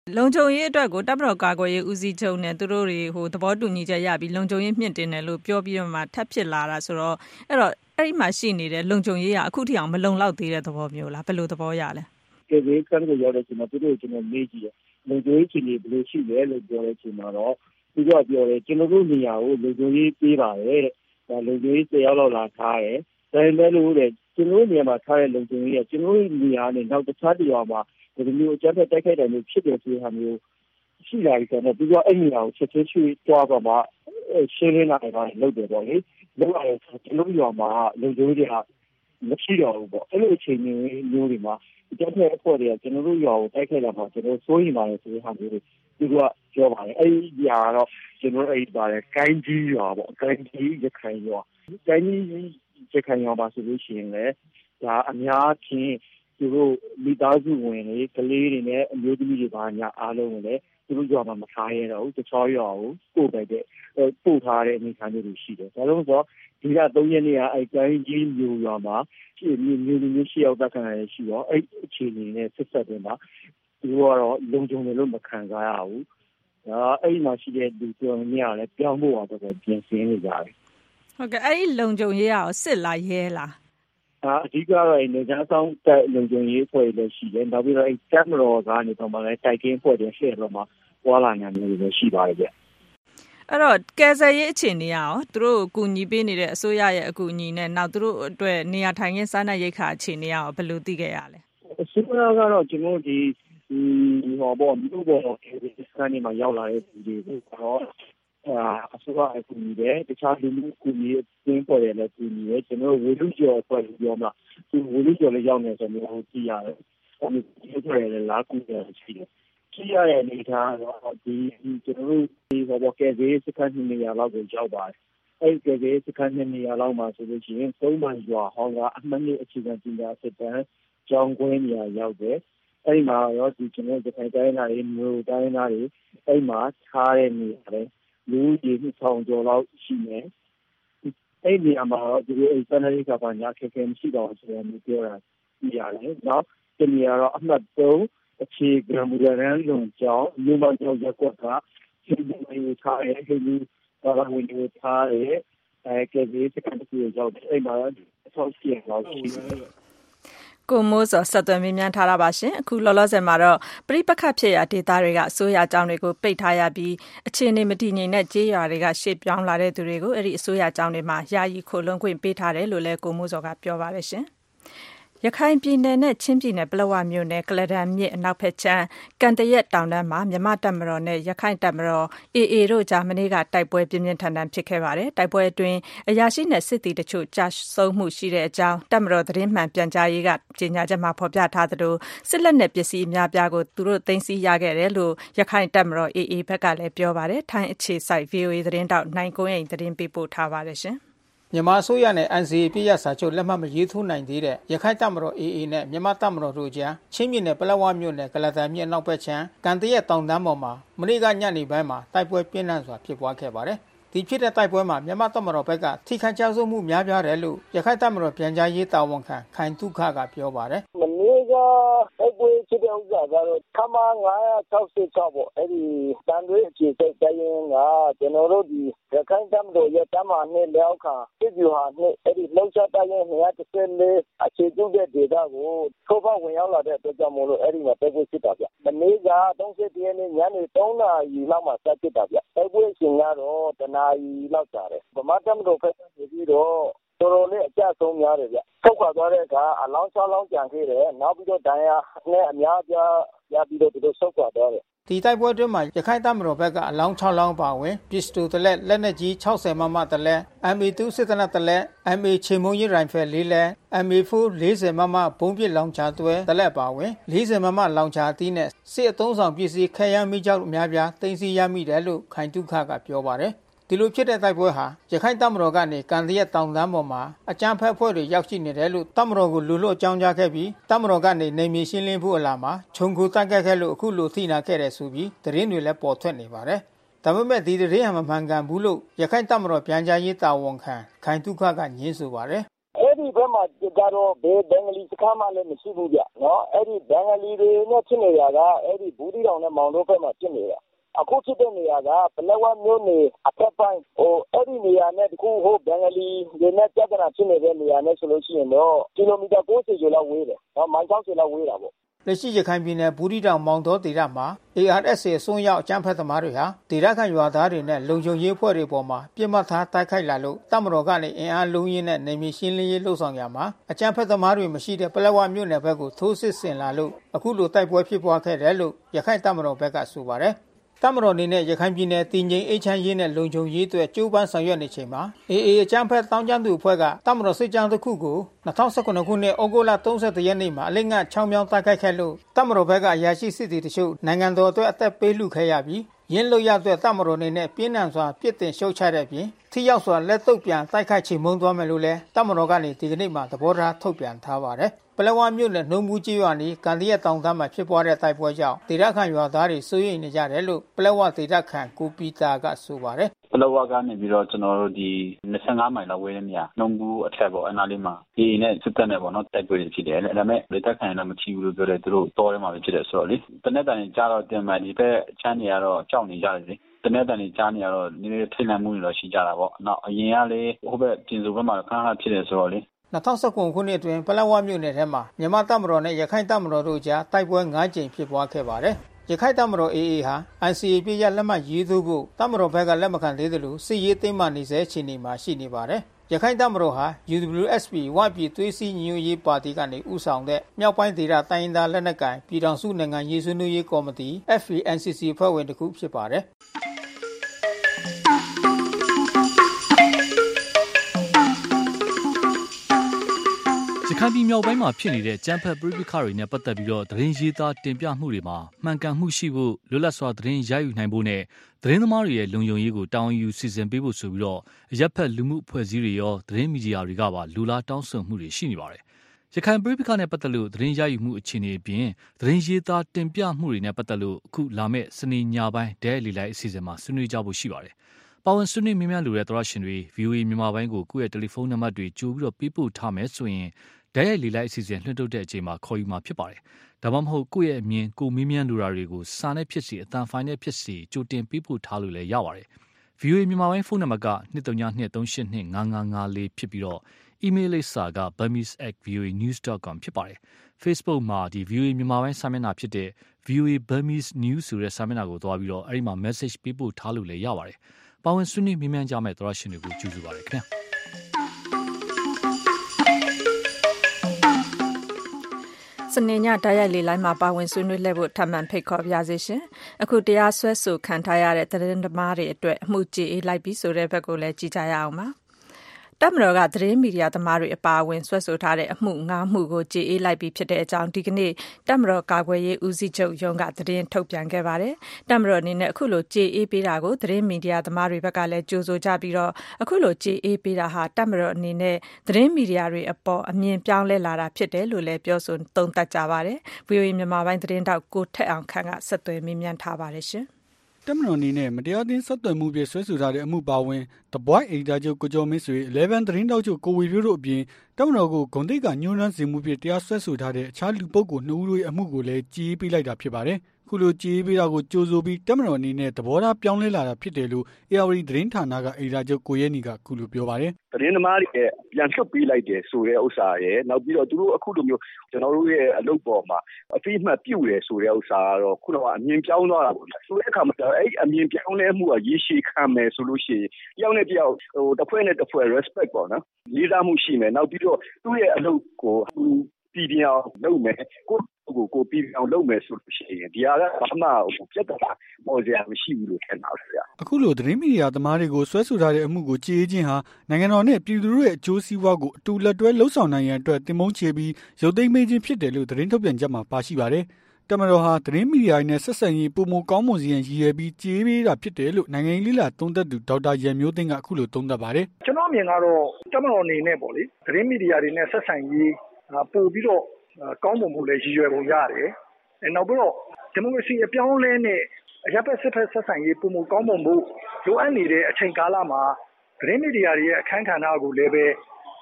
လုံခြုံရေးအတွက်ကိုတပ်မတော်ကာကွယ်ရေးဦးစီးချုပ်နဲ့သူတို့တွေသဘောတူညီချက်ရပြီးလုံခြုံရေးမြင့်တင်တယ်လို့ပြောပြီးတော့မှထပ်ဖြစ်လာတာဆိုတော့အဲ့ဒီမှာရှိနေတဲ့လုံခြုံရေးကအခုထိအောင်မလုံလောက်သေးတဲ့သဘောမျိုးလားဘယ်လိုသဘောရလဲကဲဒီကံကိုရောက်တဲ့အချိန်မှာသူတို့ကျွန်တော်မေးကြည့်တယ်လုံခြုံရေးချင်းတွေဘယ်လိုရှိလဲလို့ပြောတဲ့အချိန်မှာတော့သူကပြောတယ်ကျွန်တော်တို့နေရာကိုလုံခြုံရေးပေးပါတယ်တဲ့ဒါလုံခြုံရေး10 ယောက်လောက်လာထားတယ်ဒါပေမဲ့လို့တဲ့ကျွန်တော်နေရာမှာထားတဲ့လုံခြုံရေးကကျွန်တော်နေရာနဲ့နောက်တခြားတရွာမှာဒီလိုအကြမ်းဖက်တိုက်ခိုက်တယ်မျိုးဖြစ်တယ်ဆိုတဲ့ဟာမျိုးရှိလာပြီဆိုတော့သူကအဲ့နေရာကိုချက်ချင်းရွှေ့သွားပါမှရှင်းလင်းလာတယ်လုပ်တယ်ပေါ့လေလုပ်ရရင်ကျွန်တော်ရွာမှာလုံခြုံရေးကမရှိတော့ဘူးပေါ့အဲ့လိုအချိန်မျိုးတွေမှာအကြမ်းဖက်အဖွဲ့တွေကကျွန်တော်တို့ရွာကိုတိုက်ခိုက်လာမှာကျွန်တော်စိုးရိမ်ပါတယ်ဆိုတဲ့ဟာမျိုးတွေသူကပြောပါတယ်အဲ့ဒီຢာတော့ကျွန်တော်အဲ့ပါတယ်ကိုင်းကြီးရွာပေါ့ကိုင်းကြီးရခိုင်ရွာကိုင်းကြီးရခိုင်ရွာပါဆိုလို့ရှိရင်လည်းဒါအများချင်းသူတို့မိသားစုဝင်တွေကလေးတွေနဲ့အမျိုးသမီးတွေပါညာအားလုံးကိုလည်းသူတို့ရွာမှာမထားရတော့ဘူးတခြားရွာကိုပို့ထားတဲ့အနေအထားမျိုးတွေရှိတယ်ဒါလို့ဆိုတော့ဒီက3 ရက်နေ့ကအဲ့ကိုင်းကြီးမြို့ရွာမှာမျိုးရှိရောက်တတ်ခံရရှိတော့အဲ့အခြေအနေနဲ့ဆက်ဆက်တင်ပါသူတို့ကတော့လုံခြုံတယ်လို့မခံစားရဘူးဒါအဲ့မှာရှိတဲ့လူတော်များလည်းပြောင်းဖို့တော့ပြင်ဆင်နေကြတယ်ဟုတ်ကဲ့အဲ့ဒီလုံခြုံရေးရောစစ်လာရဲလားအဓိကတော့နေကြဆောင်တဲ့လုံခြုံရေးဖွဲ့လည်းရှိတယ်နောက်ပြီးတော့အဲ့ကင်မရာကနေတော့မှလည်းတိုက်ကင်းဖွဲ့တယ်ရှေ့တော့မှပွာလာညာမျိုးတွေရှိပါတယ်ဗျအဲ့တော့ကယ်ဆယ်ရေးအခြေအနေရောသူတို့အကူအညီပေးနေတဲ့အစိုးရရဲ့အကူအညီနဲ့နောက်သူတို့အတွက်နေရာထိုင်ခင်းစားနပ်ရိက္ခာအခြေအနေရောဘယ်လိုသိခဲ့ရလဲအစိုးရကတော့ကျွန်တော်ဒီဟောပေါ့မြို့ပေါ်စကနေမှရောက်လာတဲ့သူတွေကိုတော့အစိုးရအကူအညီတွေတခြားလူမှုကူညီရေးပေါ်တယ်လည်းကူညီရဲကျွန်တော်ဝေလူကျော်အဖွဲ့ပြောမှာသူဝေလူကျော်လည်းရောက်နေဆိုမျိုးကြည့်ရတယ်ဒီအဖွဲ့လည်းလာကူတယ်ရှိတယ်ကြည့်ရတဲ့အနေထားတော့ဒီကျွန်တော်တို့ဒီဟောပေါ့ကဲသေးစခန်းနေရာလောက်ကိုရောက်ပါတယ်အဲ့ကဲသေးစခန်းနေရာလောက်မှာဆိုလို့ရှိရင်3 မိုင်ရွာဟောင်းကအမှတ်နှစ်အခြေခံပညာစစ်တမ်းကျောင်းကွင်းနေရာရောက်တယ်အဲ့မှာရောဒီကျွန်တော်တို့တိုင်းသားတွေမျိုးတိုင်းသားတွေအဲ့မှာထားတဲ့နေရာလေလူကြီး2000ကျော်လောက်ရှိနေအဲ့ဒီအမှာတော့ဒီလိုစနေကပါညာခဲမရှိတော့ဆိုရင်ပြောတာပြရတယ်နော်ဒီနေရာတော့အမှတ်3အခြေခံမူရန်လုံကျောင်းမြို့မကျောင်းရက်ကွက်ကဒီလိုထားရဲဒီဘာသာဝင်တွေထားရဲကဲဒီစကန်တူရောက်အဲ့မှာဆောက်စီလောက်ရှိတယ်ကိုမိုးစောဆက်သွယ်မြင်းထားတာပါရှင်အခုလောလောဆယ်မှာတော့ပြိပခတ်ဖြစ်ရာဒေသတွေကအစိုးရအကြောင်းတွေကိုပိတ်ထားရပြီးအခြေအနေမတည်ငြိမ်တဲ့ကြေးရွာတွေကရှေ့ပြောင်းလာတဲ့သူတွေကိုအဲ့ဒီအစိုးရအကြောင်းတွေမှာယာယီခိုလုံခွင့်ပေးထားတယ်လို့လည်းကိုမိုးစောကပြောပါတယ်ရှင်ရခိုင်ပြည်နယ်နဲ့ချင်းပြည်နယ်ပလက်ဝမြို့နယ်ကလဒန်မြစ်အနောက်ဘက်ခြမ်းကန်တရက်တောင်တန်းမှာမြန်မာတပ်မတော်နဲ့ရခိုင်တပ်မတော် AA တို့ကြားမနေ့ကတိုက်ပွဲပြင်းပြင်းထန်ထန်ဖြစ်ခဲ့ပါတယ်။တိုက်ပွဲအတွင်းအရာရှိနဲ့စစ်သည်တချို့ကြာဆုံးမှုရှိတဲ့အကြောင်းတပ်မတော်သတင်းမှန်ပြန်ကြားရေးကကြေညာချက်မှာဖော်ပြထားသလိုစစ်လက်နက်ပစ္စည်းအများပြားကိုသူတို့သိမ်းဆည်းရခဲ့တယ်လို့ရခိုင်တပ်မတော် AA ဘက်ကလည်းပြောပါတယ်။ထိုင်းအခြေစိုက် VOA သတင်းတောက်နိုင်ကုန်းအိမ်သတင်းပေးပို့ထားပါတယ်ရှင်။မြန်မာအစိုးရနဲ့ NCA ပြည့်ရစာချုပ်လက်မှတ်မရေးထိုးနိုင်သေးတဲ့ရခိုင်တပ်မတော် AA နဲ့မြန်မာတပ်မတော်တို့ကြားချင်းပြည်နယ်ပလက်ဝမြို့နယ်ကလဒန်မြစ်နောက်ဘက်ခြမ်းကန်တရက်တောင်တန်းပေါ်မှာမနေ့ကညနေပိုင်းမှာတိုက်ပွဲပြင်းထန်စွာဖြစ်ပွားခဲ့ပါတယ်။ဒီဖြစ်တဲ့တိုက်ပွဲမှာမြန်မာတပ်မတော်ဘက်ကထိခိုက်ကြဆုံးမှုများပြားတယ်လို့ရခိုင်တပ်မတော်ပြန်ကြားရေးတာဝန်ခံခိုင်တုခကပြောပါတယ်။မနေ့ကတိုက်ပွဲဖြစ်တဲ့ဥစ္စာကတော့ခမာ966ပေါ့အဲ့ဒီတန်တွေအခြေစိတ်တိုင်းကကျွန်တော်တို့ဒီရခိုင်တပ်မတော်ရဲ့တမန်နဲ့လက်အောက်ခံစစ်ဗျူဟာနဲ့အဲ့ဒီလှုပ်ရှားတိုင်း214အခြေပြုတဲ့ဒေသကိုထိုးဖောက်ဝင်ရောက်လာတဲ့အတွက်ကြောင့်မို့လို့အဲ့ဒီမှာတိုက်ပွဲဖြစ်တာဗျ။မနေ့က31ရက်နေ့ညနေ3နာရီလောက်မှာစဖြစ်တာဗျ။တိုက်ပွဲရှင်ကတော့တနာရီလောက်ကြာတယ်။ဗမာတပ်မတော်ဖက်ကနေပြီးတော့တော်တော်လေးအကျဆုံးများတယ်ဗျ။ထုတ်ခွာသွားတဲ့အခါအလောင်း6လောင်းကြံခဲ့တယ်။နောက်ပြီးတော့ဒဏ်ရာနဲ့အများပြားရပြီးတော့သူတို့ဆုတ်ခွာသွားတယ်။ဒီတိုက်ပွဲအတွင်းမှာရခိုင်တပ်မတော်ဘက်ကအလောင်း6လောင်းပါဝင်ပစ္စတိုတလက်လက်နက်ကြီး60မမတလက် MA2 စစ်တနက်တလက် MA ချေမုံကြီးရိုင်ဖယ်4လက် MA4 40မမဘုံးပစ်လောင်ချာတွဲတလက်ပါဝင်40မမလောင်ချာအသီးနဲ့စစ်အုံဆောင်ပစ္စည်းခဲယမ်းမိကြောက်အများပြားတင်စီရမိတယ်လို့ခိုင်တုခကပြောပါတယ်ဒီလိုဖြစ်တဲ့တိုက်ပွဲဟာရခိုင်တပ်မတော်ကနေကန်တရက်တောင်တန်းပေါ်မှာအကြမ်းဖက်အဖွဲ့တွေရောက်ရှိနေတယ်လို့တပ်မတော်ကိုလူလို့အကြောင်းကြားခဲ့ပြီးတပ်မတော်ကနေနေမြေရှင်းလင်းဖို့အလားမှာခြုံခိုတိုက်ခဲ့လို့အခုလိုထိနာခဲ့တယ်ဆိုပြီးသတင်းတွေလည်းပေါ်ထွက်နေပါတယ်။ဒါပေမဲ့ဒီသတင်းဟာမမှန်ကန်ဘူးလို့ရခိုင်တပ်မတော်ပြန်ကြားရေးတာဝန်ခံခိုင်တုခကညင်းဆိုပါတယ်။အဲ့ဒီဒီဘက်မှာကြတော့ဘယ်ဘင်္ဂလီစခန်းမှလည်းမရှိဘူးဗျနော်အဲ့ဒီဘင်္ဂလီတွေနဲ့ဖြစ်နေတာကအဲ့ဒီဘူးတီတောင်နဲ့မောင်တို့ဘက်မှာဖြစ်နေတာအခုဖြစ်တဲ့နေရာကပလက်ဝမြို့နယ်အထက်ပိုင်းအဲ့ဒီနေရာနဲ့တခုဘင်္ဂလီတွေနဲ့ပြဿနာဖြစ်နေတဲ့နေရာနဲ့ဆိုလို့ရှိရင်တော့ကီလိုမီတာ90ကျော်လောက်ဝေးတယ်နော်မိုင်60လောက်ဝေးတာပေါ့လက်ရှိရခိုင်ပြည်နယ်ဘူးတီတောင်မောင်တော်ဒေသမှာ ARSA အစွန်းရောက်အကြမ်းဖက်သမားတွေဟာဒေသခံရွာသားတွေနဲ့လုံခြုံရေးအဖွဲ့တွေပေါ်မှာပြစ်မှတ်ထားတိုက်ခိုက်လာလို့တပ်မတော်ကနေအင်အားလုံးရင်းနဲ့နေမြေရှင်းလင်းရေးလှုပ်ဆောင်ရမှာအကြမ်းဖက်သမားတွေမရှိတဲ့ပလက်ဝမြို့နယ်ဘက်ကိုထိုးစစ်ဆင်လာလို့အခုလိုတိုက်ပွဲဖြစ်ပွားခဲ့တယ်လို့ရခိုင်တပ်မတော်ဘက်ကဆိုပါတယ်တပ်မတော်အနေနဲ့ရခိုင်ပြည်နယ်တည်ငြိမ်အေးချမ်းရေးနဲ့လုံခြုံရေးအတွက်ကြိုးပမ်းဆောင်ရွက်နေချိန်မှာ AA အကြမ်းဖက်တောင်းကျမ်းသူအဖွဲ့ကတပ်မတော်စစ်ကြောင်းတစ်ခုကို2019ခုနှစ်ဩဂုတ်လ30ရက်နေ့မှာအလင်းငှ6မြောင်းတိုက်ခိုက်ခဲ့လို့တပ်မတော်ဘက်ကအရာရှိစစ်သည်တချို့နိုင်ငံတော်အတွက်အသက်ပေးလှူခဲ့ရပြီးရင်းလို့ရတဲ့တပ်မတော်အနေနဲ့ပြင်းထန်စွာပြစ်တင်ရှုတ်ချတဲ့ပြင်ထိရောက်စွာလက်တုပ်ပြန်တိုက်ခိုက်ချေမှုန်းသွားမယ်လို့လည်းတပ်မတော်ကနေဒီကနေ့မှသဘောထားထုတ်ပြန်ထားပါတယ်ပလက်ဝမြို့နယ်နှုံးဘူးကြီးရွာနီကန်ဒီရဲ့တောင်တန်းမှာဖြစ်ပွားတဲ့တိုက်ပွဲကြောင့်ဒေသခံရွာသားတွေစိုးရိမ်နေကြတယ်လို့ပလက်ဝဒေသခံကိုပီတာကဆိုပါတယ်ပလက်ဝကနေပြီးတော့ကျွန်တော်တို့ဒီ25မိုင်လောက်ဝေးတဲ့နေရာနှုံးဘူးအထက်ပေါ့အနားလေးမှာဒီနဲ့စစ်တပ်နဲ့ပေါ့နော်တိုက်ပွဲတွေဖြစ်တယ်ဒါပေမဲ့ဒေသခံတွေလည်းမထီဘူးလို့ပြောတယ်သူတို့တောထဲမှာပဲဖြစ်တယ်ဆိုတော့လေတနက်တန်ကြားတော့တင်မှဒီဘက်ချမ်းနေရတော့ကြောက်နေကြတယ်လေတနက်တန်ကြားနေရတော့နည်းနည်းထိတ်လန့်မှုတွေတော့ရှိကြတာပေါ့နောက်အရင်ကလေဟိုဘက်ပြင်စုံဘက်မှာခဏခဏဖြစ်တယ်ဆိုတော့လေ 2019ခုနှစ်အတွင်းပလက်ဝမြို့နယ်ထဲမှာမြန်မာတပ်မတော်နဲ့ရခိုင်တပ်မတော်တို့ကြားတိုက်ပွဲ9ကြိမ်ဖြစ်ပွားခဲ့ပါတယ်။ရခိုင်တပ်မတော် AA ဟာ NCA ပြည့်ရလက်မှတ်ရေးထိုးဖို့တပ်မတော်ဘက်ကလက်မခံသေးသလိုစစ်ရေးသိမ်းမှနေစေအခြေအနေမှာရှိနေပါတယ်။ရခိုင်တပ်မတော်ဟာ UWSP ဝပြည်သွေးစည်းညီညွတ်ရေးပါတီကနေဦးဆောင်တဲ့မြောက်ပိုင်းဒေသတိုင်းရင်းသားလက်နက်ကိုင်ပြည်ထောင်စုနိုင်ငံရေးဆွေးနွေးရေးကော်မတီ FPNCC ဖွဲ့ဝင်တစ်ခုဖြစ်ပါတယ်။ရခိုင်ပြည်မြောက်ပိုင်းမှာဖြစ်နေတဲ့ကြမ်းဖက်ပဋိပက္ခတွေနဲ့ပတ်သက်ပြီးတော့သတင်းရေးသားတင်ပြမှုတွေမှာမှန်ကန်မှုရှိဖို့လွတ်လပ်စွာသတင်းရယူနိုင်ဖို့နဲ့သတင်းသမားတွေရဲ့လုံခြုံရေးကိုတာဝန်ယူစီစဉ်ပေးဖို့ဆိုပြီးတော့ရပ်ဖက်လူမှုအဖွဲ့အစည်းတွေရောသတင်းမီဒီယာတွေကပါလူလားတောင်းဆိုမှုတွေရှိနေပါတယ်။ရခိုင်ပဋိပက္ခနဲ့ပတ်သက်လို့သတင်းရယူမှုအခြေအနေအပြင်သတင်းရေးသားတင်ပြမှုတွေနဲ့ပတ်သက်လို့အခုလာမယ့်စနေညပိုင်းဒဲလီလိုက်အစီအစဉ်မှာဆွေးနွေးကြဖို့ရှိပါတယ်။ပါဝင်ဆွေးနွေးမြင်မြန်လိုတဲ့သောရရှင်တွေ VOA မြန်မာပိုင်းကိုကိုယ့်ရဲ့တယ်လီဖုန်းနံပါတ်တွေကြိုပြီးတော့ပေးပို့ထားမယ်ဆိုရင်ဓာတ်ရိုက်လေလိုက်အစီအစဉ်လွှင့်ထုတ်တဲ့အချိန်မှာခေါ်ယူမှာဖြစ်ပါတယ်။ဒါမှမဟုတ်ကိုယ့်ရဲ့အမြင်ကိုမေးမြန်းလိုတာတွေကိုစာနဲ့ဖြစ်စီအသံဖိုင်နဲ့ဖြစ်စီကြိုတင်ပေးပို့ထားလို့လည်းရပါတယ်။ VOA မြန်မာပိုင်းဖုန်းနံပါတ်က2323825554ဖြစ်ပြီးတော့ email လိပ်စာက burmese@voanews.com ဖြစ်ပါတယ်။ Facebook မှာဒီ VOA မြန်မာပိုင်းစာမျက်နှာဖြစ်တဲ့ VOA Burmese News ဆိုတဲ့စာမျက်နှာကိုသွားပြီးတော့အဲဒီမှာ message ပေးပို့ထားလို့လည်းရပါတယ်။ပါဝင်ဆွေးနွေးမြင်မြန်ကြမဲ့သောရရှင်တွေကိုကြိုဆိုပါရခင်ဗျာ။စနေညဓာတ်ရိုက်လေလိုင်းမှာပါဝင်ဆွေးနွေးလှည့်ဖို့ထပ်မံဖိတ်ခေါ်ပါရစေရှင်။အခုတရားစွဲဆိုခံထားရတဲ့သတင်းသမားတွေအတွက်အမှုကြေအေးလိုက်ပြီးဆိုတဲ့ဘက်ကိုလည်းကြည့်ကြရအောင်ပါ။တပ်မတော်ကသတင်းမီဒီယာသမားတွေအပါအဝင်ဆွဲဆိုထားတဲ့အမှု9မှုကိုကြေအေးလိုက်ပြီးဖြစ်တဲ့အကြောင်းဒီကနေ့တပ်မတော်ကာကွယ်ရေးဦးစီးချုပ်ရုံးကသတင်းထုတ်ပြန်ခဲ့ပါတယ်။တပ်မတော်အနေနဲ့အခုလိုကြေအေးပေးတာကိုသတင်းမီဒီယာသမားတွေဘက်ကလည်းကြိုဆိုကြပြီးတော့အခုလိုကြေအေးပေးတာဟာတပ်မတော်အနေနဲ့သတင်းမီဒီယာတွေအပေါ်အမြင်ပြောင်းလဲလာတာဖြစ်တယ်လို့လည်းပြောဆိုသုံးသပ်ကြပါတယ်။ VOA မြန်မာပိုင်းသတင်းတောက်ကိုထက်အောင်ခန့်ကဆက်သွယ်မေးမြန်းထားပါတယ်ရှင်။တပ်မတော်အနေနဲ့မတရားသင်းဆက်သွယ်မှုပြဆွဲဆိုထားတဲ့အမှုပါဝင် The Voice အယ်ဒီတာချုပ်ကိုကျော်မင်းဆွေ 11သတင်းတောက်ချုပ်ကိုဝေဖြိုးတို့အပြင်တပ်မတော်ကိုဂုဏ်သိက္ခာညှိုးနှွမ်းစေမှုပြတရားစွဲဆိုထားတဲ့အခြားလူပုဂ္ဂိုလ်2ဦးတို့ရဲ့အမှုကိုလည်းကြေးပေးလိုက်တာဖြစ်ပါတယ်။ခုလိုကြေးပေးတာကိုကြိုဆိုပြီးတပ်မတော်အနေနဲ့သဘောထားပြောင်းလဲလာတာဖြစ်တယ်လို့ ARD သတင်းဌာနကအယ်ဒီတာချုပ်ကိုရဲနီကခုလိုပြောပါတယ်။သတင်းသမားတွေပြန်လွှတ်ပေးလိုက်တယ်ဆိုတဲ့ဥစ္စာရယ်နောက်ပြီးတော့သူတို့အခုလိုမျိုးကျွန်တော်တို့ရဲ့အလုပ်ပေါ်မှာအတိအမှတ်ပြုတယ်ဆိုတဲ့ဥစ္စာကတော့ခုတော့အမြင်ပြောင်းသွားတာပေါ့။ဆိုတဲ့အခါမှာအဲ့အမြင်ပြောင်းလဲမှုကရေရှည်ခံမယ်ဆိုလို့ရှိရင်တယောက်နဲ့တယောက်တစ်ဖွဲ့နဲ့တစ်ဖွဲ့ respect ပေါ့နော်။လေးစားမှုရှိမယ်နောက်ပြီးတော့သူ့ရဲ့အလုပ်ကိုပြည်ပြောင်းလုပ်မယ်ကိုပြည်ပြောင်းလုပ်မယ်ဆိုလို့ရှိရင်ဒီဟာကဘာမှပြဿနာပေါ်စရာမရှိဘူးလို့ထင်တာဗျာအခုလိုသတင်းမီဒီယာသမားတွေကိုဆွဲဆိုထားတဲ့အမှုကိုကြေးခြင်းဟာနိုင်ငံတော်နဲ့ပြည်သူတို့ရဲ့အကျိုးစီးပွားကိုအတူလက်တွဲလှုပ်ဆောင်နိုင်ရန်အတွက်တင်မုန်းချေပြီးရုပ်သိမ်းပေးခြင်းဖြစ်တယ်လို့သတင်းထုတ်ပြန်ချက်မှာပါရှိပါတယ်တမတော်ဟာသတင်းမီဒီယာနဲ့ဆက်ဆံရေးပုံမကောင်းမွန်စီရင်ရည်ရွယ်ပြီးကြေးပေးတာဖြစ်တယ်လို့နိုင်ငံရေးလှသုံးသက်သူဒေါက်တာရန်မျိုးသိန်းကအခုလိုသုံးသပ်ပါတယ်ကျွန်တော်အမြင်ကတော့တမတော်အနေနဲ့ပေါ့လေသတင်းမီဒီယာတွေနဲ့ဆက်ဆံရေးပို့ပြီးတော့ကောင်းမွန်မှုလည်းရည်ရွယ်ပုံရတယ်နောက်ပြီးတော့ဒီမိုကရေစီအပြောင်းလဲနဲ့အရပ်ဘက်စစ်ဘက်ဆက်ဆံရေးပုံမကောင်းမွန်မှုလိုအပ်နေတဲ့အချိန်ကာလမှာသတင်းမီဒီယာတွေရဲ့အခန်းကဏ္ဍကိုလည်းပဲ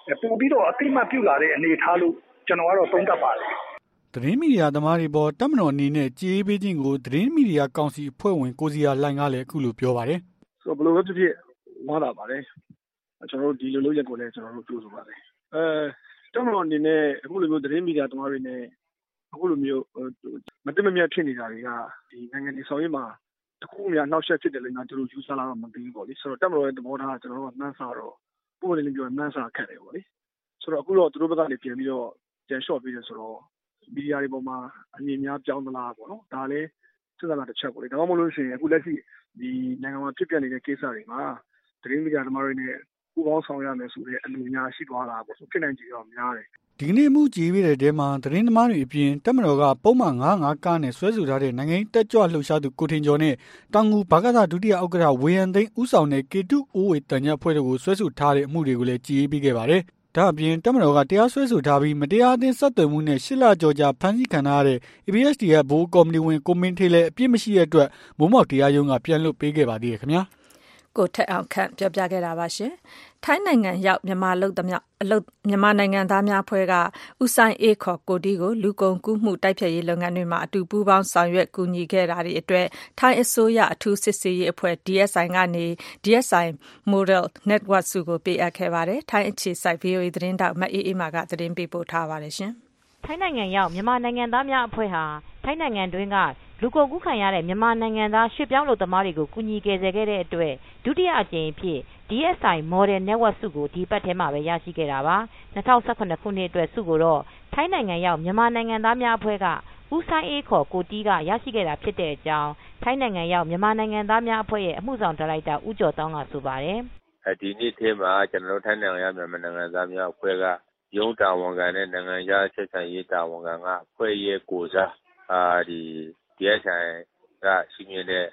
ပို့ပြီးတော့အတိမတ်ပြုလာတဲ့အနေအထားလို့ကျွန်တော်ကတော့သုံးသပ်ပါတယ်သတင်းမီဒီယာသမားတွေပေါ်တပ်မတော်အနေနဲ့ကြေးပေးခြင်းကိုသတင်းမီဒီယာကောင်စီအဖွဲ့ဝင်ကိုစီယာလှိုင်ကလည်းအခုလိုပြောပါတယ်ဆိုတော့ဘယ်လိုပဲဖြစ်ဖြစ်ဝါတာပါတယ်ကျွန်တော်တို့ဒီလိုလုပ်ရက်ကိုလည်းကျွန်တော်တို့ကြိုးစားပါတယ်တပ်မတော်အနေနဲ့အခုလိုမျိုးသတင်းမီဒီယာသမားတွေနဲ့အခုလိုမျိုးမတိမမြတ်ဖြစ်နေတာတွေကဒီနိုင်ငံဒီဆောင်ရွက်မှာတခုများနှောက်ယှက်ဖြစ်တယ်လို့ငါတို့ယူဆလာတော့မသိဘူးပေါ့လေဆိုတော့တပ်မတော်ရဲ့သဘောထားကကျွန်တော်တို့ကနှမ်းစားတော့ပုံမှန်လေးပြောနှမ်းစားခက်တယ်ပေါ့လေဆိုတော့အခုတော့သူတို့ဘက်ကနေပြန်ပြီးတော့ကြံလျှော့ပေးတယ်ဆိုတော့မီဒီယာတွေပေါ်မှာအမြင်များပြောင်းသလားပေါ့နော်ဒါလည်းစဉ်းစားတာတစ်ချက်ပေါ့လေဒါမှမဟုတ်လို့ရှိရင်အခုလက်ရှိဒီနိုင်ငံမှာဖြစ်ပျက်နေတဲ့ကိစ္စတွေမှာသတင်းမီဒီယာသမားတွေနဲ့ပူးပေါင်းဆောင်ရမယ်ဆိုတဲ့အလို့များရှိသွားတာပေါ့ဆိုဖြစ်နိုင်ကြတော့များတယ်ဒီကနေ့မှုကြေးပေးတဲ့တဲမှာသတင်းသမားတွေအပြင်တပ်မတော်ကပုံမှန်9-5ကားနဲ့ဆွဲဆိုထားတဲ့နိုင်ငံတက်ကြွလှုပ်ရှားသူကိုထင်ကျော်နဲ့တောင်ငူဘာကသဒုတိယဥက္ကဋ္ဌဝေယံသိန်းဦးဆောင်တဲ့ K2 အိုးဝေတန်ညက်ဖွဲ့တို့ကိုဆွဲဆိုထားတဲ့အမှုတွေကိုလည်းကြေးပေးခဲ့ပါတယ်ဒါအပြင်တပ်မတော်ကတရားစွဲဆိုထားပြီးမတရားအသင်းဆက်သွယ်မှုနဲ့8လကျော်ကြာဖမ်းဆီးခံထားရတဲ့ ABSD ရဲ့ဘိုးကော်မတီဝင်ကိုမင်းထေးလည်းအပြစ်မရှိတဲ့အတွက်မိုးမောက်တရားရုံးကပြန်လွှတ်ပေးခဲ့ပါသေးတယ်ခင်ဗျာကိုထက်အောင်ခန့်ပြောပြခဲ့တာပါရှင်ထိုင်းနိုင်ငံရောက်မြန်မာနိုင်ငံသားများအဖွဲ့ကဦးဆိုင်အေးခေါ်ကိုတီကိုလူကုန်ကူးမှုတိုက်ဖျက်ရေးလုပ်ငန်းတွေမှာအတူပူးပေါင်းဆောင်ရွက်ကူညီခဲ့တာတွေအတွက်ထိုင်းအစိုးရအထူးစစ်ဆေးရေးအဖွဲ့ DSI ကနေ DSI Model Network စုကိုပေးအပ်ခဲ့ပါတယ်ထိုင်းအခြေစိုက် VOA သတင်းတောက်မအေးအေးမာကသတင်းပေးပို့ထားပါတယ်ရှင်ထိုင်းနိုင်ငံရောက်မြန်မာနိုင်ငံသားများအဖွဲ့ဟာထိုင်းနိုင်ငံတွင်းကလူကုန်ကူးခံရတဲ့မြန်မာနိုင်ငံသားရွှေ့ပြောင်းလုပ်သမားတွေကိုကူညီကယ်ဆယ်ခဲ့တဲ့အတွက်ဒုတိယအကြိမ်အဖြစ် DSI Model Network စုကိုဒီပတ်ထဲမှာပဲရရှိခဲ့တာပါ2018ခုနှစ်အတွက်စုကိုတော့ထိုင်းနိုင်ငံရောက်မြန်မာနိုင်ငံသားများအဖွဲ့ကဦးဆိုင်အေးခေါ်ကိုတီးကရရှိခဲ့တာဖြစ်တဲ့အကြောင်းထိုင်းနိုင်ငံရောက်မြန်မာနိုင်ငံသားများအဖွဲ့ရဲ့အမှုဆောင်ဒါရိုက်တာဦးကျော်တောင်းကဆိုပါတယ်ဒီနေ့ထဲမှာကျွန်တော်တို့ထိုင်းနိုင်ငံရောက်မြန်မာနိုင်ငံသားများအဖွဲ့ကရုံးတာဝန်ခံနဲ့နိုင်ငံခြားဆက်ဆံရေးတာဝန်ခံကအဖွဲ့ရဲ့ကိုစားဒီDSI ကရှိနေတဲ့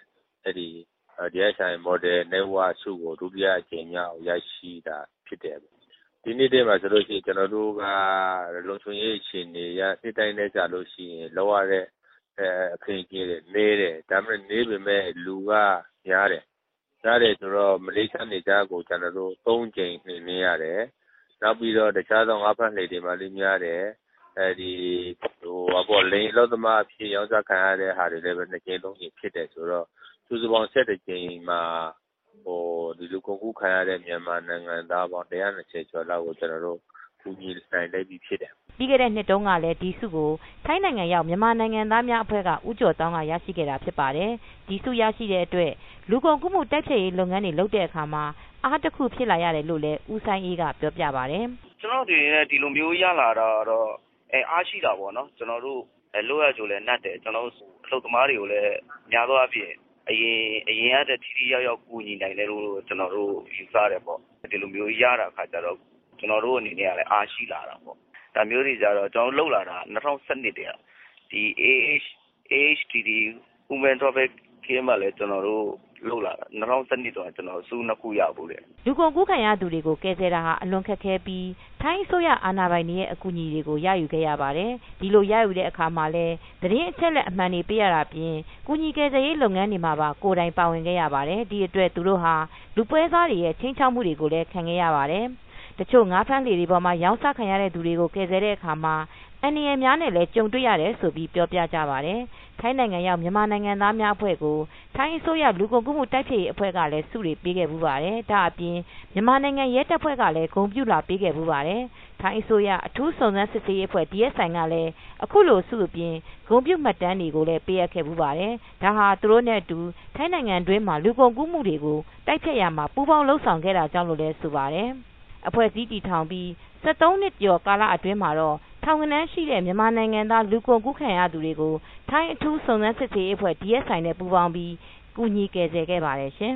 DSI Model Network စုကိုဒုတိယအကြိမ်မြောက်ရရှိတာဖြစ်တယ်ဒီနေ့တည်းမှာဆိုလို့ရှိရင်ကျွန်တော်တို့ကလုံခြုံရေးအခြေအနေရစစ်တိုင်းနဲ့ကြလို့ရှိရင်လောက်ရတဲ့အခင်းကြီးတွေနေတယ်ဒါပေမဲ့နေပေမဲ့လူကများတယ်ဆိုတော့မလေးရှားနေကြကိုကျွန်တော်တို့3ကြိမ်နေရတယ်နောက်ပြီးတော့တခြားသောငါးဖက်လှေတွေမှာလည်းများတယ်လိန်လောက်သမားဖြစ်ရောက်စားခံရတဲ့ဟာတွေလည်းပဲ2ကြိမ်3ကြိမ်ဖြစ်တယ်ဆိုတော့စုစုပေါင်း7ကြိမ်မှာဒီလူကုန်ကူးခံရတဲ့မြန်မာနိုင်ငံသားပေါင်း120ကျော်လောက်ကိုကျွန်တော်တို့ကူညီနိုင်လိုက်ပြီးဖြစ်တယ်ပြီးခဲ့တဲ့နှစ်တုန်းကလည်းဒီစုကိုထိုင်းနိုင်ငံရောက်မြန်မာနိုင်ငံသားများအဖွဲ့ကဦးကျော်တောင်းကရရှိခဲ့တာဖြစ်ပါတယ်ဒီစုရရှိတဲ့အတွက်လူကုန်ကူးမှုတိုက်ဖျက်ရေးလုပ်ငန်းတွေလုပ်တဲ့အခါမှာအားတစ်ခုဖြစ်လာရတယ်လို့လည်းဦးဆိုင်အေးကပြောပြပါတယ်ကျွန်တော်တို့ဒီလိုမျိုးရလာတာတော့အားရှိတာပေါ့နော်ကျွန်တော်တို့လို့ရကြလဲနှက်တယ်ကျွန်တော်တို့အလုပ်သမားတွေကိုလည်းများသောအားဖြင့်အရင်ကတည်းကထိရောက်ကူညီနိုင်တယ်လို့ကျွန်တော်တို့ယူဆတယ်ပေါ့ဒီလိုမျိုးရတာအခါကျတော့ကျွန်တော်တို့အနေနဲ့ကလည်းအားရှိလာတာပေါ့ဒါမျိုးတွေကြတော့ကျွန်တော်တို့လောက်လာတာ2012တည်းကဒီ AHTD Women Traffic Case မှာလည်းကျွန်တော်တို့လောက်လာတာ2012တော့ကျွန်တော်စု2ခုရဖို့လေလူကုန်ကူးခံရသူတွေကိုကယ်ဆယ်တာဟာအလွန်ခက်ခဲပြီးထိုင်းအစိုးရအာဏာပိုင်တွေရဲ့အကူအညီတွေကိုရယူခဲ့ရပါတယ်ဒီလိုရယူတဲ့အခါမှာလည်းသတင်းအချက်လက်အမှန်တွေပေးရတာပြင်ကူညီကယ်ဆယ်ရေးလုပ်ငန်းတွေမှာပါကိုယ်တိုင်ပါဝင်ခဲ့ရပါတယ်ဒီအတွက်သူတို့ဟာလူပွဲစားတွေရဲ့ချင်းချောက်မှုတွေကိုလည်းခံခဲ့ရပါတယ်တချို့ငါးဖမ်းလှေတွေပေါ်မှာရောင်းစားခံရတဲ့သူတွေကိုကယ်ဆယ်တဲ့အခါမှာအန္တရာယ်များနဲ့လည်းကြုံတွေ့ရတယ်ဆိုပြီးပြောပြကြပါတယ်ထိုင်းနိုင်ငံရောက်မြန်မာနိုင်ငံသားများအဖွဲ့ကိုထိုင်းအစိုးရလူကုန်ကူးမှုတိုက်ဖျက်ရေးအဖွဲ့ကလည်းစုတွေပေးခဲ့ပူးပါတယ်ဒါအပြင်မြန်မာနိုင်ငံရဲတပ်ဖွဲ့ကလည်းဂုဏ်ပြုလာပေးခဲ့ပူးပါတယ်ထိုင်းအစိုးရအထူးစုံစမ်းစစ်ဆေးရေးအဖွဲ့ DSI ကလည်းအခုလိုစုအပြင်ဂုဏ်ပြုမှတ်တမ်းတွေကိုလည်းပေးအပ်ခဲ့ပူးပါတယ်ဒါဟာသူတို့နဲ့အတူထိုင်းနိုင်ငံတွင်းမှာလူကုန်ကူးမှုတွေကိုတိုက်ဖျက်ရမှာပူးပေါင်းလှုပ်ဆောင်ခဲ့တာကြောင့်လို့လည်းဆိုပါတယ်အဖွဲ့အစည်းတည်ထောင်ပြီး73နှစ်ကျော်ကာလအတွင်းမှာတော့ထောင်ကနန်းရှိတဲ့မြန်မာနိုင်ငံသားလူကုန်ကူးခံရသူတွေကိုထိုင်းအထူးစုံစမ်းစစ်ဆေးရေးအဖွဲ့ DSI နဲ့ပူးပေါင်းပြီးကူညီကယ်ဆယ်ခဲ့ပါတယ်ရှင်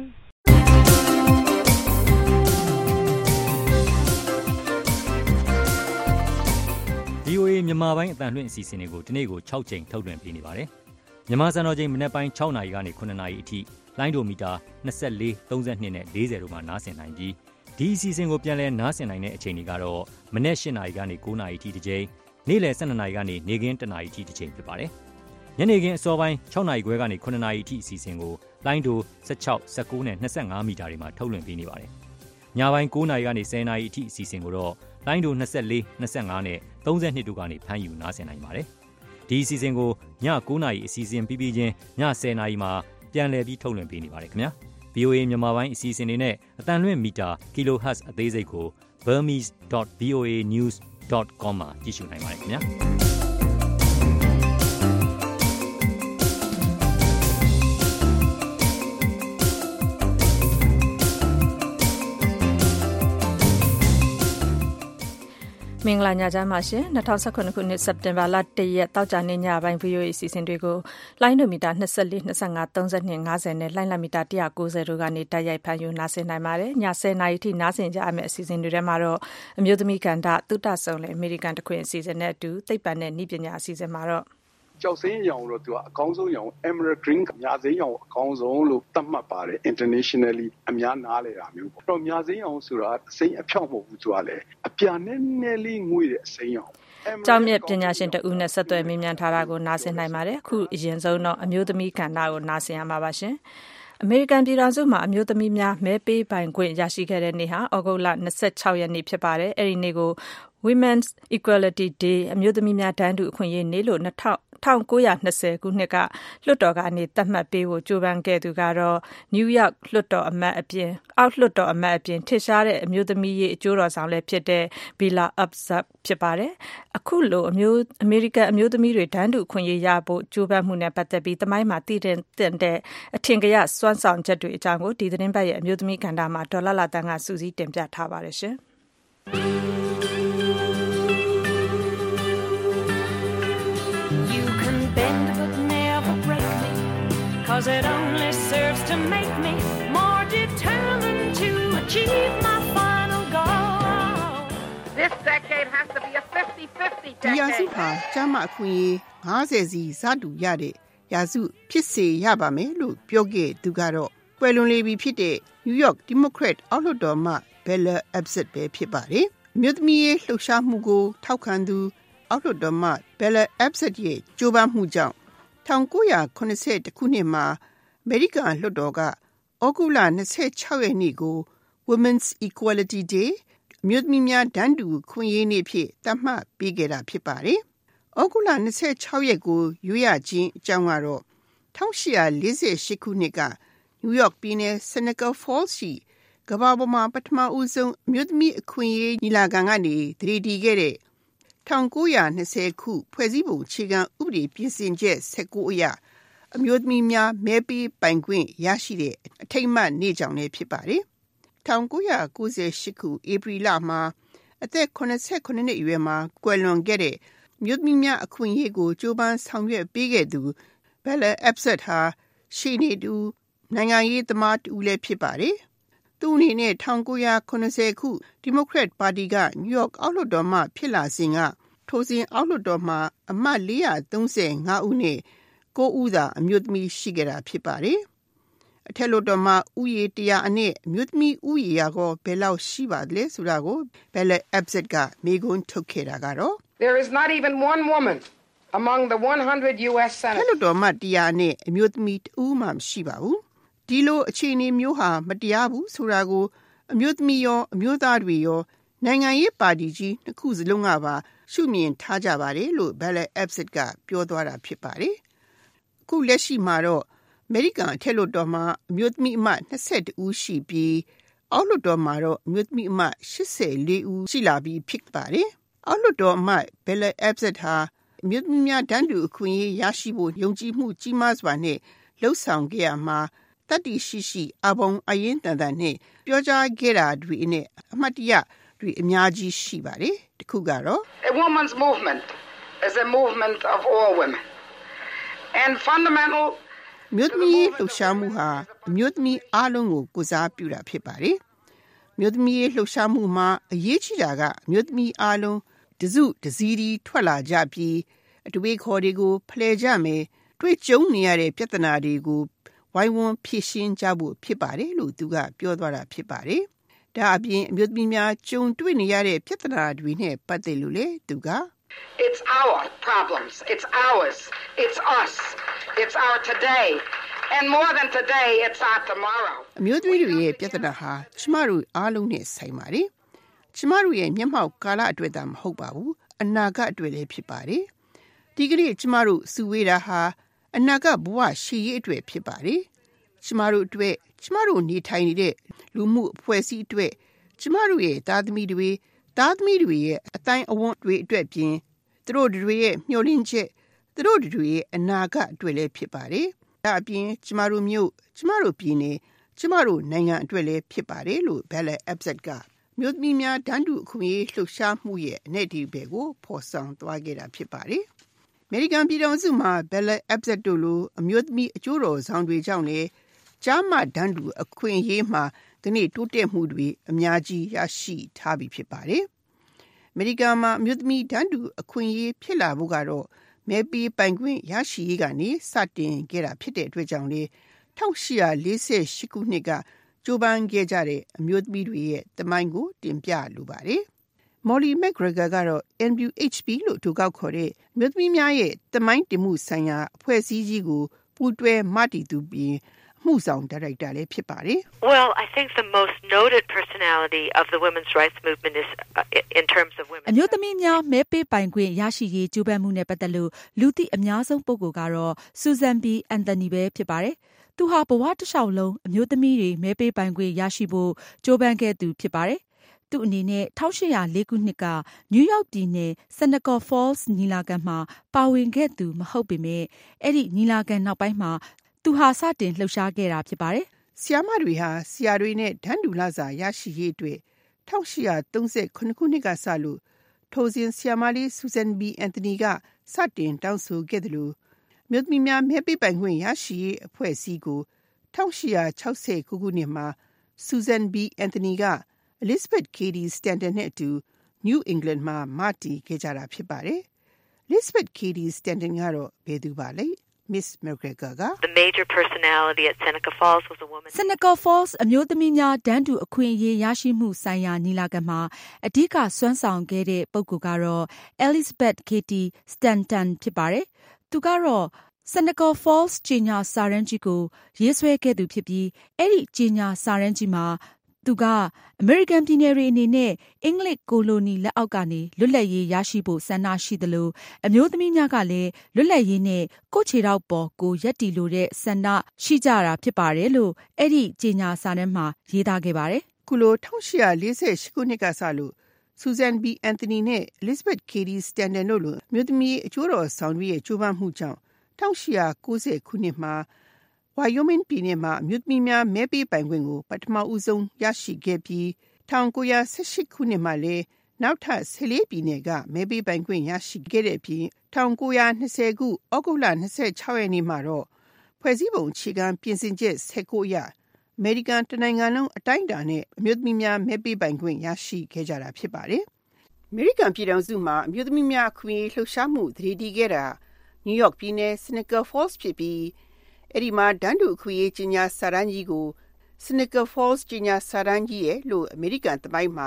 ။ VOA မြန်မာပိုင်းအသံလွှင့်အစီအစဉ်တွေကိုဒီနေ့ကို6ကြိမ်ထုတ်လွှင့်ပေးနေပါတယ်။မြန်မာစံတော်ချိန်မနက်ပိုင်း6နာရီကနေ9နာရီအထိလိုင်းဒိုမီတာ24 32နဲ့40တို့မှာနားဆင်နိုင်ပြီးဒီအစီအစဉ်ကိုပြန်လည်နားဆင်နိုင်တဲ့အချိန်တွေကတော့မနက်8နာရီကနေ9နာရီထိတစ်ကြိမ်နေ့လယ်12နာရီကနေနေ့ခင်း1နာရီထိတစ်ချိန်ဖြစ်ပါတယ်။ညနေခင်းအစောပိုင်း6နာရီခွဲကနေ9နာရီထိအစီအစဉ်ကိုလိုင်းဒို16 19နဲ့25မီတာတွေမှာထုတ်လွှင့်ပေးနေပါတယ်။ညပိုင်း9နာရီကနေ10နာရီအထိအစီအစဉ်ကိုတော့လိုင်းဒို24 25နဲ့32တို့ကနေဖမ်းယူနားဆင်နိုင်ပါတယ်။ဒီအစီအစဉ်ကိုည9:00နာရီအစီအစဉ်ပြီးပြီးချင်းည10:00နာရီမှာပြန်လည်ပြီးထုတ်လွှင့်ပေးနေပါတယ်ခင်ဗျာ။ VOA မြန်မာပိုင်းအစီအစဉ်တွေနဲ့အတန်လွင့်မီတာ kHz အသေးစိတ်ကို burmese.voanews.com မှာကြည့်ရှုနိုင်ပါတယ်ခင်ဗျာ။မင်္ဂလာညချမ်းပါရှင်2019ခုနှစ်စက်တင်ဘာလ1ရက်တောက်ကြနေ့ညပိုင်း VOA အစီအစဉ်တွေကိုလိုင်းဒိုမီတာ24 25 32 50နဲ့လိုင်းလမီတာ190တို့ကနေတိုက်ရိုက်ဖမ်းယူနားဆင်နိုင်ပါတယ်ည10:00နာရီထိနားဆင်ကြရမယ့်အစီအစဉ်တွေထဲမှာတော့အမျိုးသမီးကဏ္ဍသုတဆုံလေအမေရိကန်တခွင်အစီအစဉ်နဲ့အတူသိပ္ပံနဲ့နည်းပညာအစီအစဉ်မှာတော့ကြောက်စင်းရောင်တော့သူကအကောင်းဆုံးရောင် Emerald Green မြာစင်းရောင်အကောင်းဆုံးလို့သတ်မှတ်ပါတယ် internationally အများနားလည်တာမျိုးပေါ့တော့မြာစင်းရောင်ဆိုတာအစိမ်းအဖြောက်မဟုတ်ဘူးသူကလည်းအပြာနဲ့နည်းလေးငွေ့တဲ့အစိမ်းရောင်ကျောင်းမြတ်ပညာရှင်တဦးနဲ့ဆက်သွယ်မေးမြန်းထားတာကိုနားဆင်နိုင်ပါတယ်အခုအရင်ဆုံးတော့အမျိုးသမီးကဏ္ဍကိုနားဆင်ရမှာပါရှင်အမေရိကန်ပြည်ထောင်စုမှာအမျိုးသမီးများမဲပေးပိုင်ခွင့်ရရှိခဲ့တဲ့နေ့ဟာဩဂုတ်လ26ရက်နေ့ဖြစ်ပါတယ်။အဲဒီနေ့ကို Women's Equality Day အမျိုးသမီးများတန်းတူအခွင့်အရေးနေ့လို့1920ခုနှစ်ကလွှတ်တော်ကနေသတ်မှတ်ပေးဖို့ကြိုးပမ်းခဲ့သူကတော့ New York လွှတ်တော်အမတ်အပြင်အောက်လွှတ်တော်အမတ်အပြင်ထင်ရှားတဲ့အမျိုးသမီးရေးအကျိုးတော်ဆောင်လည်းဖြစ်တဲ့ Bella Abzug ဖြစ်ပါတယ်။အခုလိုအမေရိကန်အမျိုးသမီးတွေတန်းတူအခွင့်အရေးရဖို့ကြိုးပမ်းမှုနဲ့ပတ်သက်ပြီးသမိုင်းမှာတည်တဲ့အထင်ကရစွမ်းဆောင်ချက်တွေအကြောင်းကိုဒီသတင်းပတ်ရဲ့အမျိုးသမီးကဏ္ဍမှာဒေါ်လာတန်းကစူးစီးတင်ပြထားပါတယ်ရှင်။ Cause it only serves to make me more determined to achieve my final goal. This decade has to be a 50-50 decade. ဒီရာစုဟာကျမအခွင့်အရေး50စီစတူရတဲ့ရာစုဖြစ်စေရပါမယ်လို့ပြောခဲ့သူကတော့ကွယ်လွန်လေပြီဖြစ်တဲ့ New York Democrat အောက်လွှတ်တော်မှ Bella Abzug ပဲဖြစ်ပါတယ်။မြို့သမီးရေးလှုပ်ရှားမှုကိုထောက်ခံသူအောက်လွှတ်တော်မှ Bella Abzug ရဲ့ကြိုးပမ်းမှုကြောင့်1980ခုနှစ်မှာအမေရိကန်လွှတ်တော်ကဩဂုတ်လ26ရက်နေ့ကို Women's Equality Day အမျိုးသမီးများတန်းတူခွင့်ရေးနေ့ဖြစ်သတ်မှတ်ပေးခဲ့တာဖြစ်ပါတယ်။ဩဂုတ်လ26ရက်ကိုရွေးရခြင်းအကြောင်းကတော့1848ခုနှစ်က New York ပြည်နယ် Seneca Falls ရှိကမ္ဘာပေါ်မှာပထမဦးဆုံးအမျိုးသမီးအခွင့်အရေးညီလာခံကနေတည်တည်ခဲ့တဲ့1920ခုဖွဲ့စည်းပုံအခြေခံဥပဒေပြင်ဆင်ချက်19အရအမျိုးသမီးများမဲပေးပိုင်ခွင့်ရရှိတဲ့အထိမ်းအမှတ်နေ့ကြောင်လည်းဖြစ်ပါတယ်။1998ခုဧပြီလမှာအသက်89နှစ်အရွယ်မှာကွယ်လွန်ခဲ့တဲ့မြို့သမီးများအခွင့်အရေးကိုကြိုးပမ်းဆောင်ရွက်ပေးခဲ့သူ Bella Abzug ဟာရှေ့နေတူနိုင်ငံရေးသမားတူလည်းဖြစ်ပါတယ်။သူအနေနဲ့1990ခုဒီမိုကရက်ပါတီက New York အောက်လွှတ်တော်မှဖြစ်လာစဉ်ကထိုစဉ်အောက်လွှတ်တော်မှာအမတ်435ဦးနဲ့9ဦးသာအမျိုးသမီးရှိခဲ့တာဖြစ်ပါတယ်။အထက်လွှတ်တော်မှာဥယေ100အနက်အမျိုးသမီးဥယေရာကိုဘယ်လောက်ရှိပါသလဲဆိုတာကို Bella Abzug ကမေးခွန်းထုတ်ခဲ့တာကတော့ There is not even one woman among the 100 US senators အထက်လွှတ်တော်မှာ100အနက်အမျိုးသမီးတဦးမှမရှိပါဘူး။ဒီလိုအခြေအနေမျိုးဟာမတရားဘူးဆိုတာကိုအမျိုးသမီးရောအမျိုးသားတွေရောနိုင်ငံရေးပါတီကြီးနှစ်ခုစလုံးကပါရှုမြင်ထားကြပါတယ်လို့ Bella Abzug ကပြောသွားတာဖြစ်ပါတယ်။အခုလက်ရှိမှာတော့အမေရိကန်အထက်လွှတ်တော်မှာအမျိုးသမီးအမတ်22ဦးရှိပြီးအောက်လွှတ်တော်မှာတော့အမျိုးသမီးအမတ်84ဦးရှိလာပြီးဖြစ်ပါတယ်။အောက်လွှတ်တော်အမတ် Bella Abzug ဟာအမျိုးသမီးများတန်းတူအခွင့်အရေးရရှိဖို့ယုံကြည်မှုကြီးမားစွာနဲ့လှုပ်ဆောင်ခဲ့ရမှာတတိရှိအဘုံအရင်တန်တန်နဲ့ပြောကြားခဲ့တာတွေနဲ့အမှတ်တရတွေအများကြီးရှိပါတယ်။တစ်ခုကတော့ A woman's movement is a movement of all women and fundamental မြို့သမီးလှုပ်ရှားမှုဟာအမျိုးသမီးအားလုံးကိုကိုစားပြုတာဖြစ်ပါတယ်။မြို့သမီးလှုပ်ရှားမှုမှာအရေးကြီးတာကအမျိုးသမီးအားလုံးတစုတစည်းပြီးထွက်လာကြပြီးအတွေ့အခေါ်တွေကိုဖလှယ်ကြမယ်တွေ့ကြုံနေရတဲ့ပြဿနာတွေကိုဝိုင်းဝန်းဖြေရှင်းကြဖို့ဖြစ်ပါတယ်လို့သူကပြောသွားတာဖြစ်ပါတယ်။ဒါအပြင်အမျိုးသမီးများကြုံတွေ့နေရတဲ့ပြဿနာတွေနဲ့ပတ်သက်လို့လေသူက It's our problems. It's ours. It's us. It's our today. And more than today, it's our tomorrow. အမျိုးသမီးတွေရဲ့ပြဿနာဟာကျမတို့အားလုံးနဲ့ဆိုင်ပါတယ်ကျမတို့ရဲ့မျက်မှောက်ကာလအတွက်သာမဟုတ်ပါဘူးအနာဂတ်အတွက်လည်းဖြစ်ပါတယ်ဒီကနေ့ကျမတို့စုဝေးတာဟာအနာဂတ်ဘဝရှေ့ရေးအတွက်ဖြစ်ပါတယ်ကျမတို့အတွက်ကျမတို့နေထိုင်နေတဲ့လူမှုအဖွဲ့အစည်းအတွက်ကျမတို့ရဲ့သားသမီးတွေရဲ့အတိုင်းအဝန်းတွေအတွက်ပြင်သူတို့တွေရဲ့မျှော်လင့်ချက်သူတို့တွေရဲ့အနာဂတ်အတွက်လည်းဖြစ်ပါတယ်ဒါအပြင်ကျမတို့မြို့ကျမတို့ပြည်နယ်ကျမတို့နိုင်ငံအတွက်လည်းဖြစ်ပါတယ်လို့ Bella Abzug ကမြို့သမီးများတန်းတူအခွင့်အရေးလှုပ်ရှားမှုရဲ့အနေအထားကိုဖော်ဆောင်သွားခဲ့တာဖြစ်ပါတယ်အမေရိကန်ပြည်ထောင်စုမှာ Bella Abzug တို့လိုအမျိုးသမီးအကျိုးတော်ဆောင်တွေကြောင့်လည်းကျားမတန်းတူအခွင့်အရေးမှာဒီနေ့တိုးတက်မှုတွေအများကြီးရရှိထားပြီဖြစ်ပါတယ်အမေရိကန်မှာအမျိုးသမီးတန်းတူအခွင့်အရေးဖြစ်လာဖို့ကတော့မဲပေးပိုင်ခွင့်ရရှိရေးကနေစတင်ခဲ့တာဖြစ်တဲ့အတွက်ကြောင့်လေ1848ခုနှစ်ကကြိုးပမ်းခဲ့ကြတဲ့အမျိုးသမီးတွေရဲ့သမိုင်းကိုတင်ပြလိုပါတယ်။ Molly McGregor ကတော့ NWHP လို့သူကောက်ခေါ်တဲ့မြို့သမီးများရဲ့သမိုင်းတင်မှုဆိုင်ရာအဖွဲ့အစည်းကြီးကိုပူးတွဲမတည်သူပြီးမှုဆောင်ဒါရိုက်တာလည်းဖြစ်ပါတယ်။ Well, I think the most noted personality of the women's rights movement is in terms of women. အမျိုးသမီးများမဲပေးပိုင်ခွင့်ရရှိရေးကြိုးပမ်းမှုနဲ့ပတ်သက်လို့လူသိအများဆုံးပုဂ္ဂိုလ်ကတော့ Susan B. Anthony ပဲဖြစ်ပါတယ်။သူဟာဘဝတစ်လျှောက်လုံးအမျိုးသမီးတွေမဲပေးပိုင်ခွင့်ရရှိဖို့ကြိုးပမ်းခဲ့သူဖြစ်ပါတယ်။သူအနေနဲ့1804ခုနှစ်ကနယူးယောက်ပြည်နယ် Seneca Falls ညီလာခံမှာပါဝင်ခဲ့သူမဟုတ်ပေမဲ့အဲ့ဒီညီလာခံနောက်ပိုင်းမှာသူဟာစတင်လှုပ်ရှားခဲ့တာဖြစ်ပါတယ်။ဆီယာမတွေဟာဆီယာတွေနဲ့ဒန်းတူလစာရရှိရေးအတွက်1838ခုနှစ်ကစလို့ထိုစဉ်ဆီယာမလေး Susan B. Anthony ကစတင်တောင်းဆိုခဲ့တယ်လို့မြို့သမီးများမဲပေးပိုင်ခွင့်ရရှိရေးအဖွဲ့အစည်းကို1860ခုနှစ်မှာ Susan B. Anthony က Elizabeth Cady Stanton နဲ့အတူ New England မှာမတည်ခဲ့ကြတာဖြစ်ပါတယ်။ Elizabeth Cady Stanton ကတော့ဘယ်သူပါလဲ။ Miss McGregor က The major personality at Seneca Falls was a woman. Seneca Falls အမျိုးသမီးများတန်းတူအခွင့်အရေးရရှိမှုဆိုင်ရာညီလာခံမှာအဓိကစွမ်းဆောင်ခဲ့တဲ့ပုဂ္ဂိုလ်ကတော့ Elizabeth Cady Stanton ဖြစ်ပါတယ်။သူကတော့ Seneca Falls ကြေညာစာတမ်းကြီးကိုရေးဆွဲခဲ့သူဖြစ်ပြီးအဲ့ဒီကြေညာစာတမ်းကြီးမှာသူကအမေရိကန်ပြည်နယ်တွေအနေနဲ့အင်္ဂလိပ်ကိုလိုနီလက်အောက်ကနေလွတ်လပ်ရေးရရှိဖို့ဆန္ဒရှိသလိုအမျိုးသမီးများကလည်းလွတ်လပ်ရေးနဲ့ကိုယ့်ခြေထောက်ပေါ်ကိုရပ်တည်လိုတဲ့ဆန္ဒရှိကြတာဖြစ်ပါတယ်လို့အဲ့ဒီကြေညာစာတမ်းမှာရေးသားခဲ့ပါတယ်။ခုလို1848ခုနှစ်ကစလို့ Susan B. Anthony နဲ့ Elizabeth Cady Stanton တို့လိုမြို့သမီးအကျိုးတော်ဆောင်တွေရဲ့ကြိုးပမ်းမှုကြောင့်1890ခုနှစ်မှာWyoming ပြည်နယ်မှာမြို့သမီးများမဲပေးပိုင်ခွင့်ကိုပထမဦးဆုံးရရှိခဲ့ပြီး1918ခုနှစ်မှာလည်းနောက်ထပ်14ပြည်နယ်ကမဲပေးပိုင်ခွင့်ရရှိခဲ့တဲ့အပြင်1920ခုဩဂုတ်လ26ရက်နေ့မှာတော့ဖွဲ့စည်းပုံအခြေခံပြင်ဆင်ချက်19အရအမေရိကန်တနိုင်ငံလုံးအတိုင်းအတာနဲ့အမျိုးသမီးများမဲပေးပိုင်ခွင့်ရရှိခဲ့ကြတာဖြစ်ပါတယ်။အမေရိကန်ပြည်ထောင်စုမှာအမျိုးသမီးများအခွင့်အရေးလှုပ်ရှားမှုတည်တည်ခဲ့တာနယူးယောက်ပြည်နယ် Seneca Falls ဖြစ်ပြီးအဲ့ဒီမှာဒန်းတူအခွင့်အရေးကြီးညာစာတမ်းကြီးကို Seneca Falls ကြီးညာစာတမ်းကြီးရဲ့လို့အမေရိကန်သမိုင်းမှာ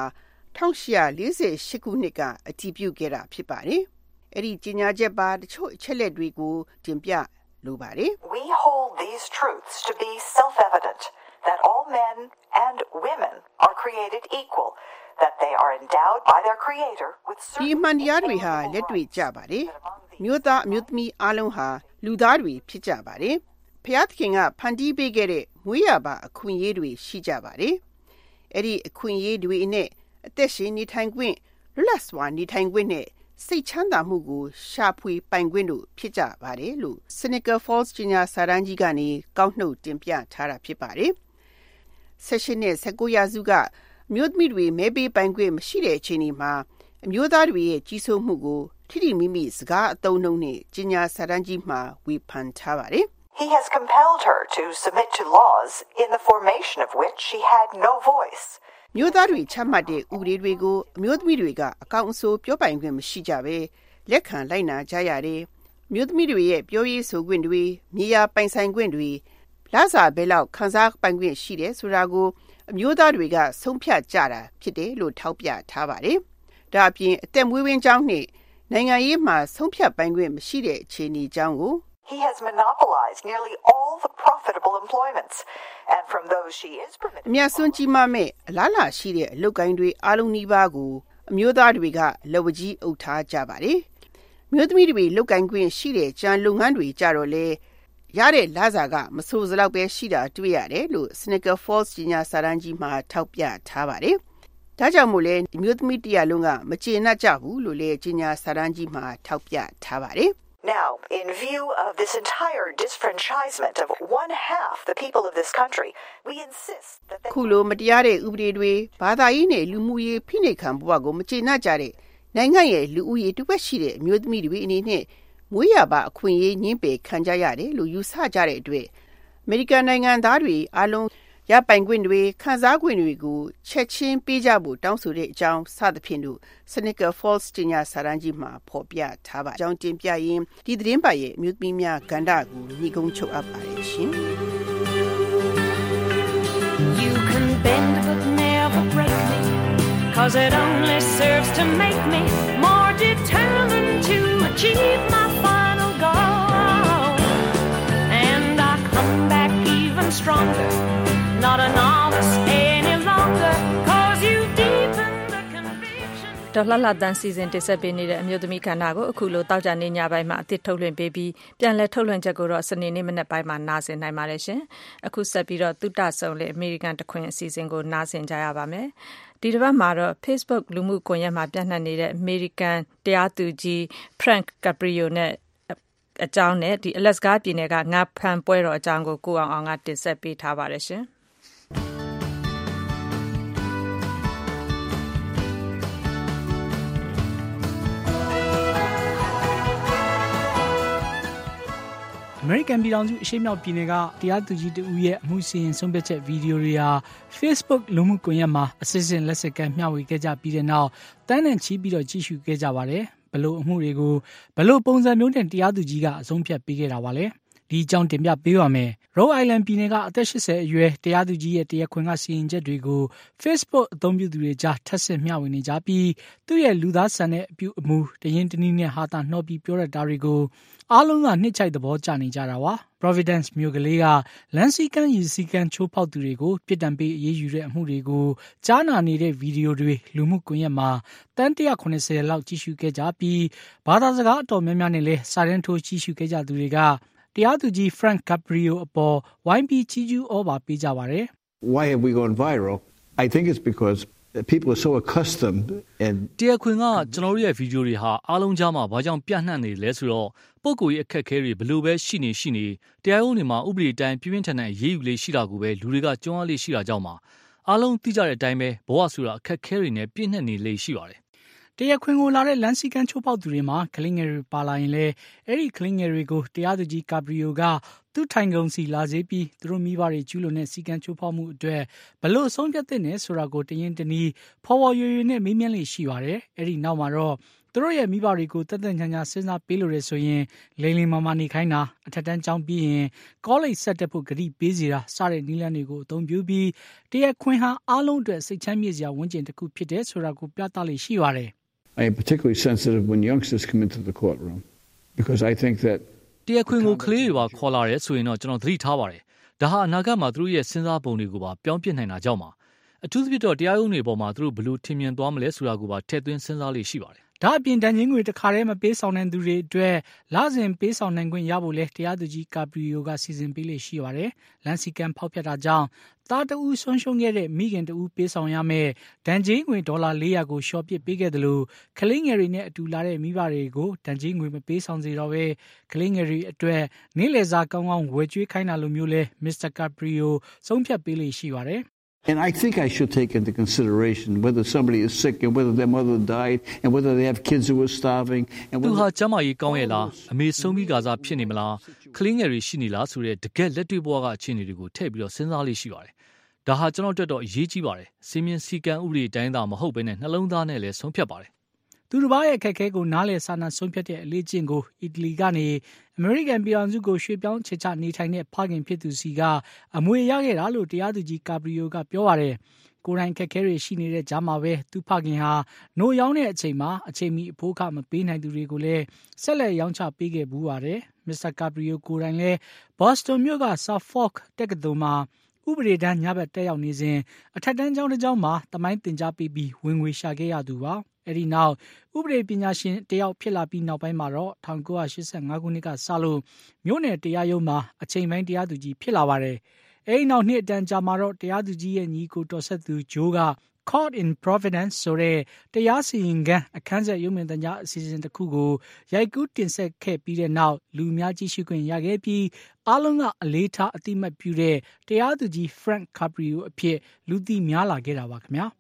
1848ခုနှစ်ကအတည်ပြုခဲ့တာဖြစ်ပါတယ်။အဲ့ဒီကြီးညာချက်ပါတချို့အချက်လက်တွေကိုတင်ပြလိုပါတယ်။ We hold these truths to be self-evident that all men and women are created equal, that they are endowed by their creator with certain ဒီမှန်တရားတွေဟာလက်တွေ့ကြပါတယ်။မြို့သားအမျိုးသမီးအားလုံးဟာလူသားတွေဖြစ်ကြပါတယ်။ဖျားသခင်ကဖန်တီးပေးခဲ့တဲ့မွေးရပါအခွင့်အရေးတွေရှိကြပါတယ်။အဲ့ဒီအခွင့်အရေးတွေနဲ့အသက်ရှင်နေထိုင်ခွင့်လွတ်လပ်စွာနေထိုင်ခွင့်နဲ့စိတ်ချမ်းသာမှုကိုရှာဖွေပိုင်ခွင့်တို့ဖြစ်ကြပါတယ်လို့ Seneca Falls ကြီးညာစာတမ်းကြီးကနေကောက်နှုတ်တင်ပြထားတာဖြစ်ပါတယ်။16နဲ့19ရာစုကမြို့သမီးတွေမဲပေးပိုင်ခွင့်မရှိတဲ့အချိန်ဒီမှာအမျိုးသားတွေရဲ့ကြီးစိုးမှုကိုထိထိမိမိစကားအသုံးနှုန်းနဲ့ကြီးညာစာတမ်းကြီးမှာဝေဖန်ထားပါတယ်။ He has compelled her to submit to laws in the formation of which she had no voice. မြို့သားတွေချမှတ်တဲ့ဥပဒေတွေကိုအမျိုးသမီးတွေကအကောင့်အဆိုးပြောပိုင်ခွင့်မရှိကြဘဲလက်ခံလိုက်နာကြရတယ်။မြို့သမီးတွေရဲ့ပြောရေးဆိုခွင့်တွေမြေယာပိုင်ဆိုင်ခွင့်တွေလစာဘဲလောက်ခန်းစားပိုင်ခွင့်ရှိတယ်ဆိုတာကိုအမျိုးသားတွေကဆုံးဖြတ်ကြတာဖြစ်တယ်လို့ထောက်ပြထားပါတယ်။ဒါအပြင်အသက်မွေးဝမ်းကြောင်းနဲ့နိုင်ငံရေးမှာဆုံးဖြတ်ပိုင်ခွင့်မရှိတဲ့အခြေအနေကြောင်းကို he has monopolized nearly all the profitable employments. And from those she is permitted. အများဆုံးကြီးမားမဲ့အလားလာရှိတဲ့အလုပ်ကိုင်းတွေအားလုံးနီးပါးကိုအမျိုးသားတွေကလက်ဝကြီးအုပ်ထားကြပါတယ်။မြို့သမီးတွေလုပ်ကိုင်းခွင့်ရှိတဲ့ကြံလုပ်ငန်းတွေကြတော့လေရတဲ့လစာကမဆိုးစလောက်ပဲရှိတာတွေ့ရတယ်လို့ Sneaker Falls ကြီးညာစာတမ်းကြီးမှာထောက်ပြထားပါတယ်။ဒါကြောင့်မို့လဲမြို့သမီးတရားလုံးကမကျေနပ်ကြဘူးလို့လေကြီးညာစာတမ်းကြီးမှာထောက်ပြထားပါတယ်။ Now, in view of this entire disfranchisement of one half the people of this country, we insist that they ခုလိုမတရားတဲ့ဥပဒေတွေဘာသာရေးနဲ့လူမှုရေးဖိနှိပ်ခံဘဝကိုမကျေနပ်ကြတဲ့နိုင်ငံရဲ့လူဦးရေတစ်ဝက်ရှိတဲ့အမျိုးသမီးတွေအနေနဲ့မွေးရပါအခွင့်အရေးညှင်းပယ်ခံကြရတယ်လို့ယူဆကြတဲ့အတွက်အမေရိကန်နိုင်ငံသားတွေအားလုံးရပိုင်ခွင့်တွေခံစားခွင့်တွေကိုချက်ချင်းပေးကြဖို့တောင်းဆိုတဲ့အကြောင်းစသဖြင့်တို့ Sneaker Falls ကြီးညာစာတမ်းကြီးမှာဖော်ပြထားပါအကြောင်းတင်ပြရင်းဒီသတင်းပတ်ရဲ့အမျိုးသမီးများကဏ္ဍကိုညီကုန်းချုပ်အပ်ပါတယ်ရှင် You can bend but never break me, 'cause it only serves to make me more determined to achieve my final goal. And I come back even stronger, not a novice any longer, 'cause you've deepened the conviction. ဒေါ်လှလှတန်းစီစဉ်တင်ဆက်ပေးနေတဲ့အမျိုးသမီးခန္ဓာကိုအခုလိုတောက်ကြနေညပိုင်းမှာအသစ်ထုတ်လွှင့်ပေးပြီးပြန်လည်ထုတ်လွှင့်ချက်ကိုတော့စနေနေ့မနက်ပိုင်းမှာနားဆင်နိုင်ပါတယ်ရှင်အခုဆက်ပြီးတော့သုတဆုံလေအမေရိကန်တခွင်အစီအစဉ်ကိုနားဆင်ကြရပါမယ်ဒီတစ်ပတ်မှာတော့ Facebook လူမှုကွန်ရက်မှာပြန့်နှံ့နေတဲ့အမေရိကန်တရားသူကြီး Frank Caprio နဲ့အကြောင်းနဲ့ဒီ Alaska ပြည်နယ်ကငါဖန်ပွဲတော်အကြောင်းကိုကိုအောင်ကတင်ဆက်ပေးထားပါတယ်ရှင်အမေရိကန်ပြည်ထောင်စုအရှေ့မြောက်ပြည်နယ်ကတရားသူကြီးတဦးရဲ့အမှုစီရင်ဆုံးဖြတ်ချက်ဗီဒီယိုတွေဟာ Facebook လူမှုကွန်ရက်မှာအစစ်အစစ်လက်စကမ်းမျှဝေခဲ့ကြပြီးတဲ့နောက်တန်းနဲ့ချီပြီးတော့ကြည့်ရှုခဲ့ကြပါတယ်။ဘလို့အမှုတွေကိုဘလို့ပုံစံမျိုးနဲ့တရားသူကြီးကအဆုံးဖြတ်ပေးခဲ့တာပါလဲ။ဒီအကြောင်းတင်ပြပေးပါမယ်။ Rhode Island ပြည်နယ်ကအသက်80အရွယ်တရားသူကြီးရဲ့တရားခွင်ကစီရင်ချက်တွေကို Facebook အသုံးပြုသူတွေကြားထပ်ဆင့်မျှဝေနေကြပြီးသူ့ရဲ့လူသားဆန်တဲ့အပြုအမူတရင်တနည်းနဲ့ဟာတာနှောပြီးပြောရတာတွေကိုအားလုံးကနှစ်ချိုက်သဘောကျနေကြတာပါ။ Providence မြို့ကလေးကလမ်းစည်းကမ်းရည်စည်းကမ်းချိုးဖောက်သူတွေကိုပြစ်ဒဏ်ပေးအရေးယူတဲ့အမှုတွေကိုကြားနာနေတဲ့ဗီဒီယိုတွေလူမှုကွန်ရက်မှာတန်း190လောက်ကြည့်ရှုခဲ့ကြပြီးဘာသာစကားအတော်များများနဲ့လည်းစာရင်းထိုးကြည့်ရှုခဲ့ကြသူတွေကတရားသူကြီး Frank Caprio အပေါ်ဝိုင်းပြီးချီးကျူးဩဘာပေးကြပါတယ်။ Why have we gone viral? I think it's because people are so accustomed and တရားခွင်ကကျွန်တော်တို့ရဲ့ဗီဒီယိုတွေဟာအားလုံးကြားမှာဘာကြောင့်ပြန့်နှံ့နေလဲဆိုတော့ပုံကိုယ်ရဲ့အခက်အခဲတွေဘလို့ပဲရှိနေတရားရုံးတွေမှာဥပဒေတိုင်းပြင်းပြင်းထန်ထန်ရေးယူလေးရှိတာကိုပဲလူတွေကကြုံရလေးရှိတာကြောင့်ပါအားလုံးသိကြတဲ့အတိုင်းပဲဘဝဆိုတာအခက်အခဲတွေနဲ့ပြည့်နှက်နေလေးရှိပါတယ်တရားခွင်ကိုလာတဲ့လမ်းစည်းကမ်းချိုးဖောက်သူတွေမှာကလင်းငယ်တွေပါလာရင်လည်းအဲ့ဒီကလင်းငယ်တွေကိုတရားသူကြီးကာပရီယိုကသူ့ထိုင်ကုန်စီလာစေပြီးသူတို့မိဘတွေကျူးလွန်တဲ့စည်းကမ်းချိုးဖောက်မှုအတွက်ဘလို့ဆုံးဖြတ်တဲ့နဲ့ဆိုတာကိုတရင်တနည်းဖော်ဖော်ရွယ်ရွယ်နဲ့မေးမြန်းလေးရှိပါတယ်အဲ့ဒီနောက်မှာတော့သူတို့ရဲ့မိဘတွေကိုတက်တက်ညာညာစဉ်းစားပေးလို့ရဆိုရင်လိမ့်လိမ့်မာမာနေခိုင်းတာအထက်တန်းကျောင်းပြီးရင်ကောလိပ်ဆက်တက်ဖို့ဂရုပေးစီတာစတဲ့နည်းလမ်းတွေကိုအသုံးပြုပြီးတရားခွင်ဟာအားလုံးအတွက်စိတ်ချမ်းမြေ့စရာဝန်ကျင်တစ်ခုဖြစ်တဲ့ဆိုတာကိုပြသလေးရှိပါတယ် I am particularly sensitive when youngsters come into the courtroom because I think that တရားခွင်ကိုကလေးတွေပါခေါ်လာတယ်ဆိုရင်တော့ကျွန်တော်သတိထားပါတယ်။ဒါဟာအနာဂတ်မှာသူတို့ရဲ့စဉ်းစားပုံတွေကိုပါပြောင်းပြနိုင်တာကြောင့်ပါ။အထူးသဖြင့်တော့တရားရုံးတွေပေါ်မှာသူတို့ဘယ်လိုထင်မြင်သွားမလဲဆိုတာကိုပါထည့်သွင်းစဉ်းစားလေးရှိပါတယ်။ဒါအပြင်တန်ချင်းငွေတစ်ခါတည်းမပေးဆောင်နိုင်သူတွေအတွက်လစဉ်ပေးဆောင်နိုင်ခွင့်ရဖို့လဲတရားသူကြီးကာပရီယိုကစီစဉ်ပေးလေးရှိပါတယ်။လန်စီကန်ဖောက်ပြတာကြောင့်သားတဦးဆုံးရှုံးခဲ့တဲ့မိခင်တဦးပေးဆောင်ရမယ်ဒဏ်ကြေးငွေ$400ကိုရှော့ပစ်ပေးခဲ့တယ်လို့ကလင်းငယ်တွေနဲ့အတူလာတဲ့မိဘတွေကိုဒဏ်ကြေးငွေမပေးဆောင်စေတော့ပဲကလင်းငယ်တွေအတွက်နေ့လည်စာကောင်းကောင်းဝယ်ကျွေးခိုင်းတာလိုမျိုးလဲမစ္စတာကာပရီယိုဆုံးဖြတ်ပေးလေးရှိပါတယ် And I think I should take into consideration whether somebody is sick and whether their mother died and whether they have kids who are starving and whether သူဟာကျမကြီးကောင်းရဲ့လားအမေဆုံးပြီးကစားဖြစ်နေမလားကလင်းငယ်တွေရှိနေလားဆိုတဲ့တကယ်လက်တွေ့ဘဝကအခြေအနေတွေကိုထည့်ပြီးတော့စဉ်းစားလေးရှိပါတယ်ဒါဟာကျွန်တော်တို့တော့အရေးကြီးပါတယ်စီမင်းစီကံဥပဒေတိုင်းသာမဟုတ်ဘဲနဲ့နှလုံးသားနဲ့လည်းဆုံးဖြတ်ပါတယ်သူတစ်ပါးရဲ့အခက်အခဲကိုနားလည်စာနာဆုံးဖြတ်တဲ့အလေးကျင့်ကိုအီတလီကနေအမေရိကန်ပြည်ထောင်စုကိုရွှေ့ပြောင်းချေချနေထိုင်တဲ့ဖခင်ဖြစ်သူစီကအမွေရခဲ့တာလို့တရားသူကြီးကာပရီယိုကပြောပါတယ်ကိုယ်တိုင်ခက်ခဲတွေရှိနေတဲ့ကြားမှာပဲသူဖခင်ဟာနိုရောင်းတဲ့အချိန်မှာအချိန်မီအဖိုးခမပေးနိုင်သူတွေကိုလည်းဆက်လက်ရောင်းချပေးခဲ့ဘူးပါတယ်မစ္စတာကာပရီယိုကိုယ်တိုင်လည်းဘော့စတွန်မြို့က Suffolk တက္ကသိုလ်မှာဥပဒေတန်းညဘက်တက်ရောက်နေစဉ်အထက်တန်းကျောင်းတစ်ကျောင်းမှာတမိုင်းသင်ကြားပေးပြီးဝင်ငွေရှာခဲ့ရသူပါအဲဒီနောက်ဥပဒေပညာရှင်တယောက်ဖြစ်လာပြီးနောက်ပိုင်းမှာတော့1985ခုနှစ်ကစလို့မြို့နယ်တရားရုံးမှာအချိန်ပိုင်းတရားသူကြီးဖြစ်လာပါတယ်အဲဒီနောက်နှစ်အတန်းကြာမှာတော့တရားသူကြီးရဲ့ညီကိုတော်ဆက်သူဂျိုးက Caught in Providence ဆိုတဲ့တရားစီရင်ခန်းအခန်းဆက်ရုံမြင်သံကြားအစီအစဉ်တစ်ခုကိုရိုက်ကူးတင်ဆက်ခဲ့ပြီးတဲ့နောက်လူများကြည့်ရှုခွင့်ရခဲ့ပြီးအားလုံးကအလေးထားအတိမတ်ပြုတဲ့တရားသူကြီး Frank Caprio အဖြစ်လူသိများလာခဲ့တာပါခင်ဗျာ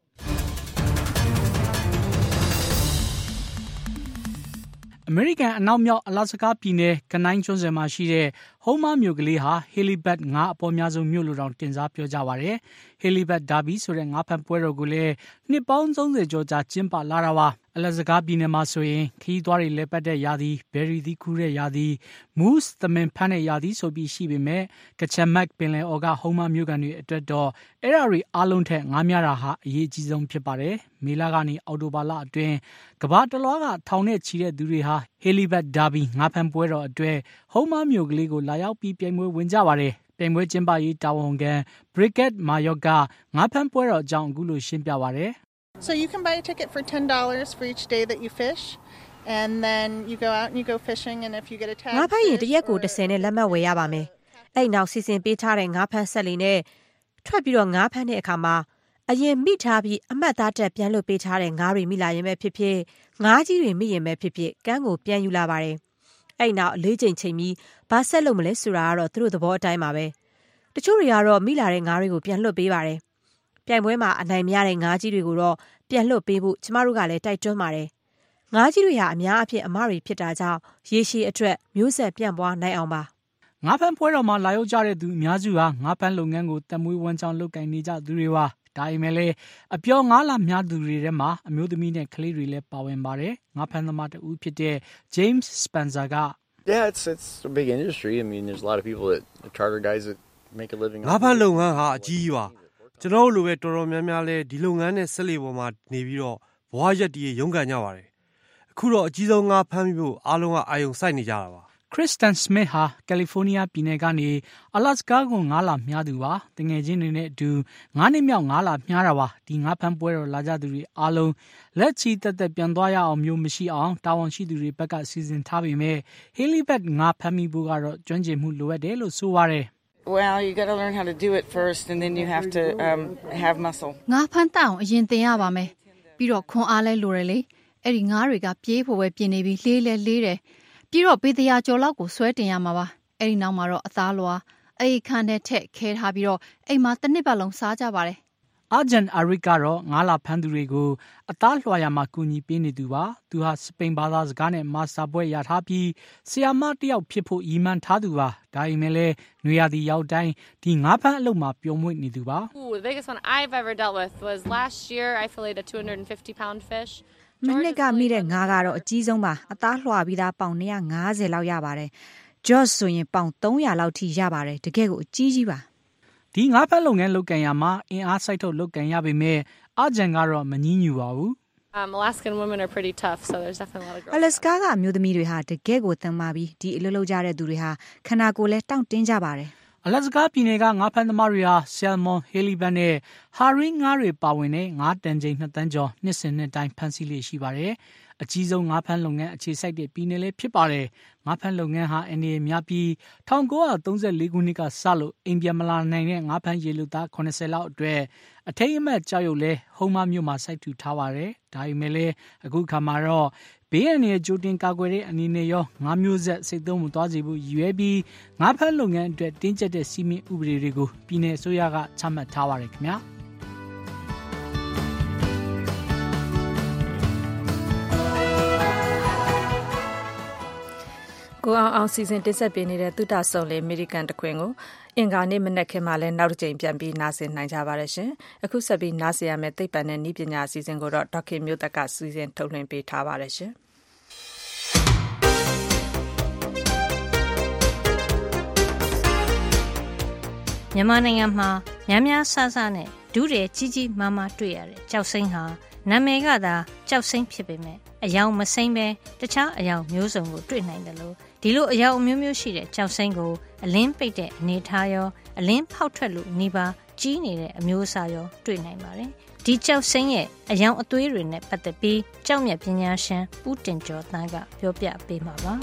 အမေရိကန်အနောက်မြောက်အလာစကာပြည်နယ်ကနိုင်းကျွန်းဆွယ်မှာရှိတဲ့ဟုန်းမာမြို့ကလေးဟာ Helibet ငါးအပေါ်များဆုံးမြို့လိုတောင်တင်စားပြောကြပါတယ်။ Helibet Derby ဆိုတဲ့ငါးဖမ်းပွဲတော်ကိုလည်းနှစ်ပေါင်း30ကျော်ကြာကျင်းပလာတာပါ။အလာစကာပြည်နယ်မှာဆိုရင်ခရီးသွားတွေလဲပတ်တဲ့ရာသီ၊ဘယ်ရီသီးခူးတဲ့ရာသီ၊မူးစ်သမင်ဖမ်းတဲ့ရာသီဆိုပြီးရှိပေမဲ့ကချမ်မက်ပင်လယ်အော်ကဟုန်းမာမြို့ကန်တွေအတွက်တော့အဲ့ဒါတွေအားလုံးထက်ငါးများတာဟာအရေးကြီးဆုံးဖြစ်ပါတယ်။မေလကနေအောက်တိုဘာလအတွင်းကမ္ဘာတလွှားကထောင်နဲ့ချီတဲ့သူတွေဟာ Helibet Derby ငါးဖမ်းပွဲတော်အတွက်ဟုန်းမာမြို့ကလေးကိုလာရောက်ပြီးပြိုင်ပွဲဝင်ကြပါတယ်။ပြိုင်ပွဲကျင်းပရေးတာဝန်ခံ Bridget Mayok ကငါးဖမ်းပွဲတော်အကြောင်းအခုလိုရှင်းပြပါတယ်။ So you can buy a ticket for $10 for each day that you fish, and then you go out and you go fishing, and if you get a tag, ငါးဖမ်းရင်တစ်ရက်ကို10နဲ့လက်မှတ်ဝယ်ရပါမယ်။အဲ့နောက်စီစဉ်ပေးထားတဲ့ငါးဖမ်းဆက်လေးနဲ့ထွက်ပြီးတော့ငါးဖမ်းတဲ့အခါမှာအရင်မိထားပြီးအမှတ်သားတက်ပြန်လွတ်ပေးထားတဲ့ငါးတွေမိလာရင်ပဲဖြစ်ဖြစ်ငါးကြီးတွေမိရင်ပဲဖြစ်ဖြစ်ကန်းကိုပြန်ယူလာပါတယ်။အဲ့နောက်၄ချိန်ချိန်ပြီးဘာဆက်လုပ်မလဲဆိုတာကတော့သူတို့သဘောအတိုင်းပါပဲ။တချို့တွေကတော့မိလာတဲ့ငါးတွေကိုပြန်လွတ်ပေးပါတယ်။ပြိုင်ပွဲမှာအနိုင်မရတဲ့ငါးကြီးတွေကိုတော့ပြန်လွတ်ပေးဖို့ကျမတို့ကလည်းတိုက်တွန်းပါတယ်။ငါးကြီးတွေဟာအများအဖြစ်အမတွေဖြစ်တာကြောင့်ရေရှည်အတွက်မျိုးဆက်ပြန့်ပွားနိုင်အောင်ပါ။ငါးဖမ်းပွဲတော်မှာလာရောက်ကြတဲ့သူအများစုဟာငါးဖမ်းလုပ်ငန်းကိုတမွေးဝမ်းချောင်းလုပ်ကိုင်နေကြသူတွေပါ။ဒါပေမဲ့လည်းအပျော်ငါးလာများသူတွေထဲမှာအမျိုးသမီးနဲ့ကလေးတွေလည်းပါဝင်ပါတယ်။ငါးဖမ်းသမားတဦးဖြစ်တဲ့ James Spencer က Yeah, it's a big industry. I mean, there's a lot of people that charter guys that make a living. ငါးဖမ်းလုပ်ငန်းဟာအကြီးကြီးပါ။ကျွန်တော်တို့လိုပဲတော်တော်များများလဲဒီလုပ်ငန်းနဲ့ဆက်လက်ပေါ်မှာနေပြီးတော့ဘဝရက်တည်ရုန်းကန်ကြပါတယ်။အခုတော့အကြီးဆုံးငါးဖမ်းပြီးဖို့အားလုံးကအာရုံစိုက်နေကြတာပါ Kristen Smith ဟာကယ်လီဖိုးနီးယားပြည်နယ်ကနေအလာစကာကိုငါးလာမြားသူပါတငယ်ချင်းတွေနဲ့အတူ9နှစ်မြောက်ငါးလာမြားတာပါဒီငါးဖမ်းပွဲတော်လာကြသူတွေအားလုံးလက်ချီတက်တက်ပြန်သွားရအောင်မျိုးမရှိအောင်တာဝန်ရှိသူတွေဘက်ကစီစဉ်ထားပေမဲ့ Helibet ငါးဖမ်းမိဖို့ကတော့ကျွမ်းကျင်မှုလိုအပ်တယ်လို့ဆိုပါတယ် Well, you got to learn how to do it first, and then you have to have muscle. ငါးဖမ်းတအောင်အရင်သင်ရပါမယ်ပြီးတော့ခွန်အားလဲလိုတယ်လေအဲ့ဒီငါးတွေကပြေးဖို့ပဲပြင်နေပြီးလေးတယ်ပြီးတော့ပေတရာကျော်လောက်ကိုဆွဲတင်ရမှာပါအဲ့ဒီနောက်မှာတော့အသားလွာအိတ်ခမ်းနဲ့ထက်ခဲထားပြီးတော့အိမ်မှာတစ်နှစ်ပတ်လုံးစားကြပါတယ်အာဂျန်အရစ်ကတော့ငါးလာဖမ်းသူတွေကိုအသားလွှာရမှာကူညီပေးနေသူပါသူဟာစပိန်ဘာသာစကားနဲ့မာစတာပွဲရထားပြီးဆီယာမတယောက်ဖြစ်ဖို့ရည်မှန်းထားသူပါဒါပေမဲ့လည်းနွေရာသီရောက်တိုင်းဒီငါးဖမ်းအလုပ်မှာပျော်မွေ့နေသူပါ The biggest one I've ever dealt with was last year I filleted a 250-pound fish မနစ်ကမိတဲ့ငါးကတော့အကြီးဆုံးပါအသားလွှာပြီးသားပေါင်150လောက်ရပါတယ်ဂျော့ဆိုရင်ပေါင်300လောက်ထိရပါတယ်တကယ်ကိုအကြီးကြီးပါဒီငါးဖမ်းလုပ်ငန်းလုပ်ကန်ရမှာအင်အားစိုက်ထုတ်လုပ်ကန်ရပေမဲ့အာဂျန်ကတော့မငြင်းညူပါဘူး Alaskan women are pretty tough so there's definitely a lot of girls Alaska ကအမျိုးသမီးတွေဟာတကယ်ကိုတန်မာပြီးဒီအလုပ်လုပ်ကြတဲ့သူတွေဟာခန္ဓာကိုယ်လဲတောင့်တင်းကြပါတယ်အလာစကာပြည်နယ်ကငါးဖမ်းသမားတွေဟာဆယ်မွန်ဟေလီဘတ်နဲ့ဟာရင်းငါးတွေပါဝင်တဲ့ငါးတန်ချိန်2တန်းကျော်နှစ်စဉ်နှစ်တိုင်းဖမ်းဆီးလေရှိပါတယ်အကြီးဆုံးငါးဖမ်းလုပ်ငန်းအခြေစိုက်တဲ့ပြည်နယ်လေးဖြစ်ပါတယ်ငါးဖမ်းလုပ်ငန်းဟာအနေနဲ့များပြီး1934ခုနှစ်ကစလို့အိမ်ပြန်မလာနိုင်တဲ့ငါးဖမ်းရေလူသား80လောက်အတွက်အထိတ်အမှတ်ကြောက်ရွံ့လဲဟုံးမမြို့မှာစိုက်ထူထားပါတယ်ဒါပေမဲ့လည်းအခုခါမှာတော့ဘေးအန္တရာယ်ကြိုတင်ကာကွယ်တဲ့အနေနဲ့ရောငါးမျိုးဆက်စိတ်သုံးမသွားစေဖို့ရည်ရွယ်ပြီးငါးဖမ်းလုပ်ငန်းအတွက်တင်းကျပ်တဲ့စီမံဥပဒေတွေကိုပြည်내အစိုးရကချမှတ်ထားပါတယ်ခင်ဗျာကိုအောင်စီစဉ်တင်ဆက်ပေးနေတဲ့သုတဆုံလေအမေရိကန်တခွင်ကိုအင်္ဂါနေ့မနက်ခင်းမှာလဲနောက်တစ်ကြိမ်ပြန်ပြီးနားဆင်နိုင်ကြပါရရှင်အခုဆက်ပြီးနားဆင်ရမယ့်သိပ္ပံနဲ့နည်းပညာအစီအစဉ်ကိုတော့ဒေါက်ခင်မျိုးသက်ကစီစဉ်ထုတ်လွှင့်ပေးထားပါရရှင်မြန်မာနိုင်ငံမှာများများဆဆနဲ့ဒုတဲ့ကြီးကြီးမားမားတွေ့ရတဲ့ကြောက်စိမ့်ဟာနာမည်ကသာကြောက်စိမ့်ဖြစ်ပေမဲ့အယောင်မစိမ့်ပဲတခြားအယောင်မျိုးစုံကိုတွေ့နိုင်တယ်လို့ဒီလိုအယောင်အမျိုးမျိုးရှိတဲ့ကြောက်စိမ့်ကိုအလင်းပိတ်တဲ့အနေထားရောအလင်းဖောက်ထွက်လို့နေပါကြီးနေတဲ့အမျိုးအစားရောတွေ့နိုင်ပါတယ်ဒီကြောက်စိမ့်ရဲ့အယောင်အသွေးတွေနဲ့ပတ်သက်ပြီးကြောက်မြတ်ပညာရှင်ဦးတင်ကျော်သန်းကပြောပြပေးမှာပါ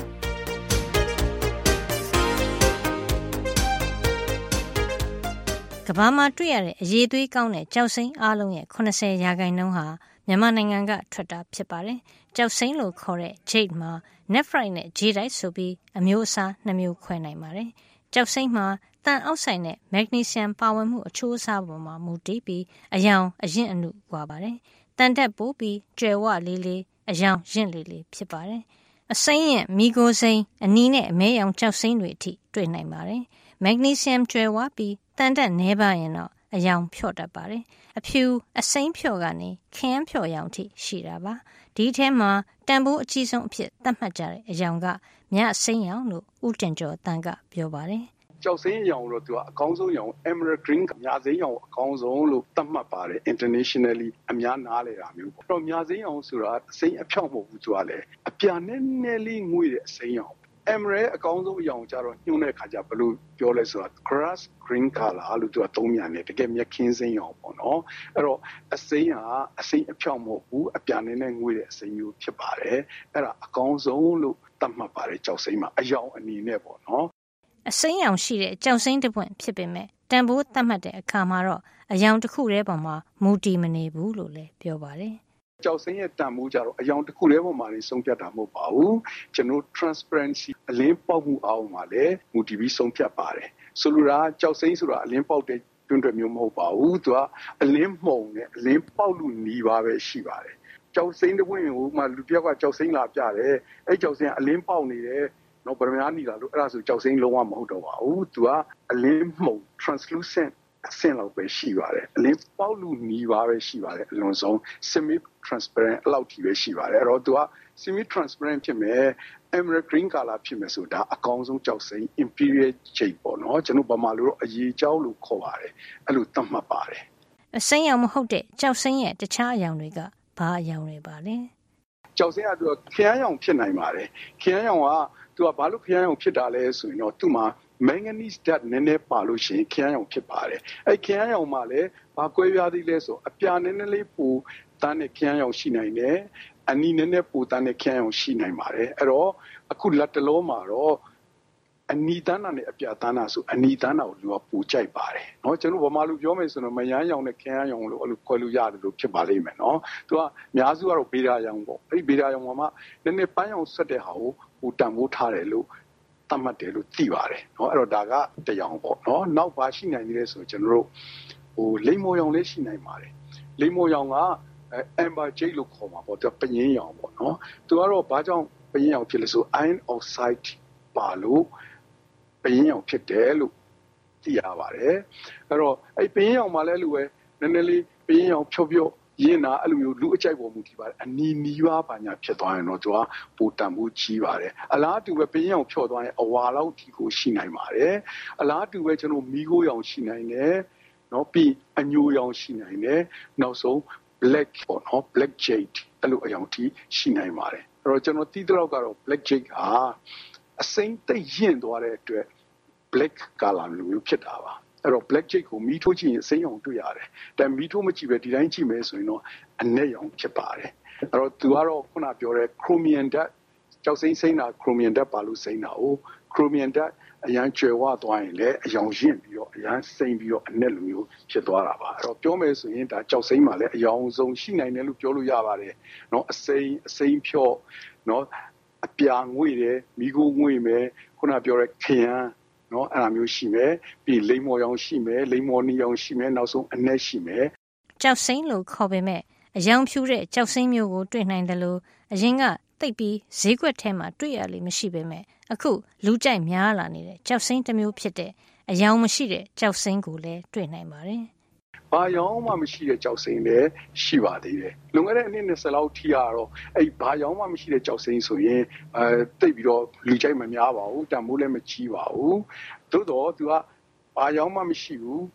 ကမ္ဘာမှာတွေ့ရတဲ့အရေးသွေးကောင်းတဲ့ကြောက်စိမ့်အားလုံးရဲ့80%ဟာမြန်မာနိုင်ငံကထွက်တာဖြစ်ပါတယ်။ကြောက်စိမ့်လို့ခေါ်တဲ့ jade မှာ nephrite နဲ့ jadeite ဆိုပြီးအမျိုးအစား2မျိုးခွဲနိုင်ပါတယ်။ကြောက်စိမ့်မှာသံအောက်ဆိုဒ်နဲ့ magnesium ပါဝင်မှုအချိုးအစားပေါ်မှာမူတည်ပြီးအယောင်အရင့်အနုကွာပါတယ်။တန်တက်ပိုးပြီးကြွယ်ဝလေးလေးအယောင်ရင့်လေးလေးဖြစ်ပါတယ်။အစိမ်းရဲ့မိโกစိမ့်အနီးနဲ့အမဲရောင်ကြောက်စိမ့်တွေအထိတွေ့နိုင်ပါတယ်။ magnesium ကြွယ်ဝပြီးတန်တက်နှဲပါရင်တော့အယောင်ဖြော့တတ်ပါတယ်။အဖြူအစိမ်းဖြော့ကနေခရမ်းဖြော့ရောင်ထိရှိတာပါ။ဒီထဲမှာတန်ဖိုးအကြီးဆုံးအဖြစ်သတ်မှတ်ကြတဲ့အယောင်ကမြစိမ်းရောင်လို့ဦးတင်ကျော်တန်းကပြောပါတယ်။ကြောက်စိမ်းရောင်တော့သူကအကောင်းဆုံးရောင် emerald green မြစိမ်းရောင်အကောင်းဆုံးလို့သတ်မှတ်ပါတယ် internationally အများနားလည်တာမျိုးပေါ့။တော့မြစိမ်းရောင်ဆိုတာအစိမ်းအဖြောင့်မဟုတ်ဘူးသူကလည်းအပြာနဲ့နည်းလေးငွေ့တဲ့အစိမ်းရောင်emerald အကောင်းဆုံးအရောင်ကြတော့ညှို့တဲ့ခါကျဘယ်လိုပြောလဲဆိုတာ grass green color လို့သူကသုံးမြန်နေတကယ်မြခင်းစိမ်းရောင်ပေါ့နော်အဲ့တော့အစိမ်းဟာအစိမ်းအဖြောင့်မဟုတ်ဘူးအပြာနဲ့ငွေ့တဲ့အစိမ်းမျိုးဖြစ်ပါတယ်အဲ့ဒါအကောင်းဆုံးလို့သတ်မှတ်ပါတယ်ကြောက်စိမ်းမှာအရောင်အနေနဲ့ပေါ့နော်အစိမ်းရောင်ရှိတဲ့ကြောက်စိမ်းတစ်ပွင့်ဖြစ်ပေမဲ့တန်ဖိုးသတ်မှတ်တဲ့အခါမှာတော့အရောင်တစ်ခုတည်းပေါ်မှာမူတည်မနေဘူးလို့လည်းပြောပါတယ်ကြောက်စိမ်းရဲ့တန်ဖိုးကြတော့အယောင်တစ်ခုတည်းပေါ်မှာနေဆုံးဖြတ်တာမဟုတ်ပါဘူးကျွန်တော် transparency အလင်းပေါက်မှုအောင်မှာလည်းမူတည်ပြီးဆုံးဖြတ်ပါတယ်ဆိုလိုတာကြောက်စိမ်းဆိုတာအလင်းပေါက်တဲ့တွန်းတွဲမျိုးမဟုတ်ပါဘူးသူကအလင်းမှုန်နဲ့အလင်းပေါက်လို့နီးပါပဲရှိပါတယ်ကြောက်စိမ်းတစ်ပွင့်ကိုမှလူတစ်ယောက်ကကြောက်စိမ်းလာပြတယ်အဲ့ကြောက်စိမ်းကအလင်းပေါက်နေတယ်နော်ဗရမများနီလာလို့အဲ့ဒါဆိုကြောက်စိမ်းလုံးဝမဟုတ်တော့ပါဘူးသူကအလင်းမှုန် translucentအဆင့်လောက်ပဲရှိပါတယ်အလင်းပေါက်လူနီးပါပဲရှိပါတယ်အလွန်ဆုံး semi transparent အလောက်ထိပဲရှိပါတယ်အဲ့တော့သူက semi transparent ဖြစ်မယ် emerald green color ဖြစ်မယ်ဆိုဒါအကောင်းဆုံးကြောက်စိမ်း imperial jade ပေါ့နော်ကျွန်တော်ဗမာလိုတော့အရေးကြောက်လို့ခေါ်ပါတယ်အဲ့လိုသတ်မှတ်ပါတယ်အစိမ်းရောင်မဟုတ်တဲ့ကြောက်စိမ်းရဲ့တခြားအရောင်တွေကဘာအရောင်တွေပါလဲကြောက်စိမ်းကသူကခရမ်းရောင်ဖြစ်နိုင်ပါတယ်ခရမ်းရောင်ကသူကဘာလို့ခရမ်းရောင်ဖြစ်တာလဲဆိုရင်တော့သူ့မှာmanganese ဓာတ်နည်းနည်းပါလို့ရှိရင်ခရမ်းရောင်ဖြစ်ပါတယ်အဲ့ခရမ်းရောင်မှာလည်းဘာကွဲပြားသေးလဲဆိုအပြာနည်းနည်းလေးပိုတန်းတဲ့ခရမ်းရောင်ရှိနိုင်တယ်အနီနည်းနည်းပိုတန်းတဲ့ခရမ်းရောင်ရှိနိုင်ပါတယ်အဲ့တော့အခုလက်တလုံးမှာတော့အနီတန်းတာနဲ့အပြာတန်းတာဆိုအနီတန်းတာကိုလူကပူကြိုက်ပါတယ်เนาะကျွန်တော်ဗမာလူပြောမယ်ဆိုတော့မယန်းရောင်နဲ့ခရမ်းရောင်လို့အဲ့လိုခွဲလို့ရတယ်လို့ဖြစ်ပါလိမ့်မယ်เนาะသူကအများစုကတော့ဗေဒာရောင်ပေါ့အဲ့ဒီဗေဒာရောင်မှာနည်းနည်းပန်းရောင်ဆက်တဲ့ဟာကိုဟိုတန်ဖိုးထားတယ်လို့သတ်မှတ်တယ်လို့သိပါတယ်เนาะအဲ့တော့ဒါကတရားပေါ့เนาะနောက်ဘာရှိနိုင်သေးလဲဆိုကျွန်တော်တို့ဟိုလိမ္မော်ရောင်လေးရှိနိုင်ပါတယ်လိမ္မော်ရောင်ကamber jade လို့ခေါ်မှာပေါ့သူကပငင်းရောင်ပေါ့เนาะသူကတော့ဘာကြောင့်ပငင်းရောင်ဖြစ်လဲဆို iron oxide ပါလို့ပငင်းရောင်ဖြစ်တယ်လို့သိရပါတယ်အဲ့တော့အဲ့ပငင်းရောင်မှာလည်းလူပဲနည်းနည်းလေးပငင်းရောင်ဖြော့ဖြော့ရင်းတာအဲ့လိုမျိုးလူအကြိုက်ပေါ်မူတည်ပါတယ်အနီးနီးပါးပါညာဖြစ်သွားရင်တော့သူကပိုတန်မှုကြီးပါတယ်အလားတူပဲပင်းရောင်ဖြော့သွားရင်အဝါလောက်ဒီကိုရှိနိုင်ပါတယ်အလားတူပဲကျွန်တော်မီးခိုးရောင်ရှိနိုင်တယ်เนาะပြီးအညိုရောင်ရှိနိုင်တယ်နောက်ဆုံး black ပေါ့เนาะ black jade အဲ့လိုအရောင်ထိရှိနိုင်ပါတယ်အဲ့တော့ကျွန်တော်သိတဲ့လောက်ကတော့ black jade ဟာအစိမ့်သိရင့်သွားတဲ့အတွက် black color မျိုးဖြစ်တာပါအဲ့တော့ black jade ကိုမီးထိုးကြည့်ရင်စိမ်းရောင်တွေ့ရတယ်။ဒါမီးထိုးမကြည့်ပဲဒီတိုင်းကြည့်မယ်ဆိုရင်တော့အနက်ရောင်ဖြစ်ပါတယ်။အဲ့တော့သူကတော့ခုနပြောတဲ့ chromium ဓာတ်ကြောက်စိမ်းတာ chromium ဓာတ်ပါလို့စိမ်းတာ哦 chromium ဓာတ်အရန်ကျွယ်ဝသွားရင်လည်းအရောင်ရင့်ပြီးတော့အရန်စိမ်းပြီးတော့အနက်လိုမျိုးဖြစ်သွားတာပါ။အဲ့တော့ပြောမယ်ဆိုရင်ဒါကြောက်စိမ်းမှာလည်းအရောင်စုံရှိနိုင်တယ်လို့ပြောလို့ရပါတယ်။เนาะအစိမ်းဖြော့เนาะအပြာငွေ့တယ်မိခိုးငွေ့မယ်ခုနပြောတဲ့ခရမ်းနော်အဲ့လိုမျိုးရှိမယ်ပြီးလိမ္မော်ရောင်ရှိမယ်လိမ္မော်နီရောင်ရှိမယ်နောက်ဆုံးအနက်ရှိမယ်ကြောက်စိမ်းလို့ခေါ်ပေမဲ့အယောင်ဖြူတဲ့ကြောက်စိမ်းမျိုးကိုတွေ့နိုင်တယ်လို့အရင်ကသိပ်ပြီးဈေးကွက်ထဲမှာတွေ့ရလိမ့်မရှိပေမဲ့အခုလူကြိုက်များလာနေတဲ့ကြောက်စိမ်းတစ်မျိုးဖြစ်တဲ့အယောင်မရှိတဲ့ကြောက်စိမ်းကိုလည်းတွေ့နိုင်ပါတယ်ဘာရောင်မှမရှိတဲ့ကြောက်စိမ်းလည်းရှိပါသေးတယ်လွန်ခဲ့တဲ့အနှစ်20လောက်ထိကတော့အဲ့ဘာရောင်မှမရှိတဲ့ကြောက်စိမ်းဆိုရင်တိတ်ပြီးတော့လူကြိုက်မများပါဘူးတန်မိုးလည်းမကြီးပါဘူးသို့တော့သူကဘာရောင်မှမရှိဘူး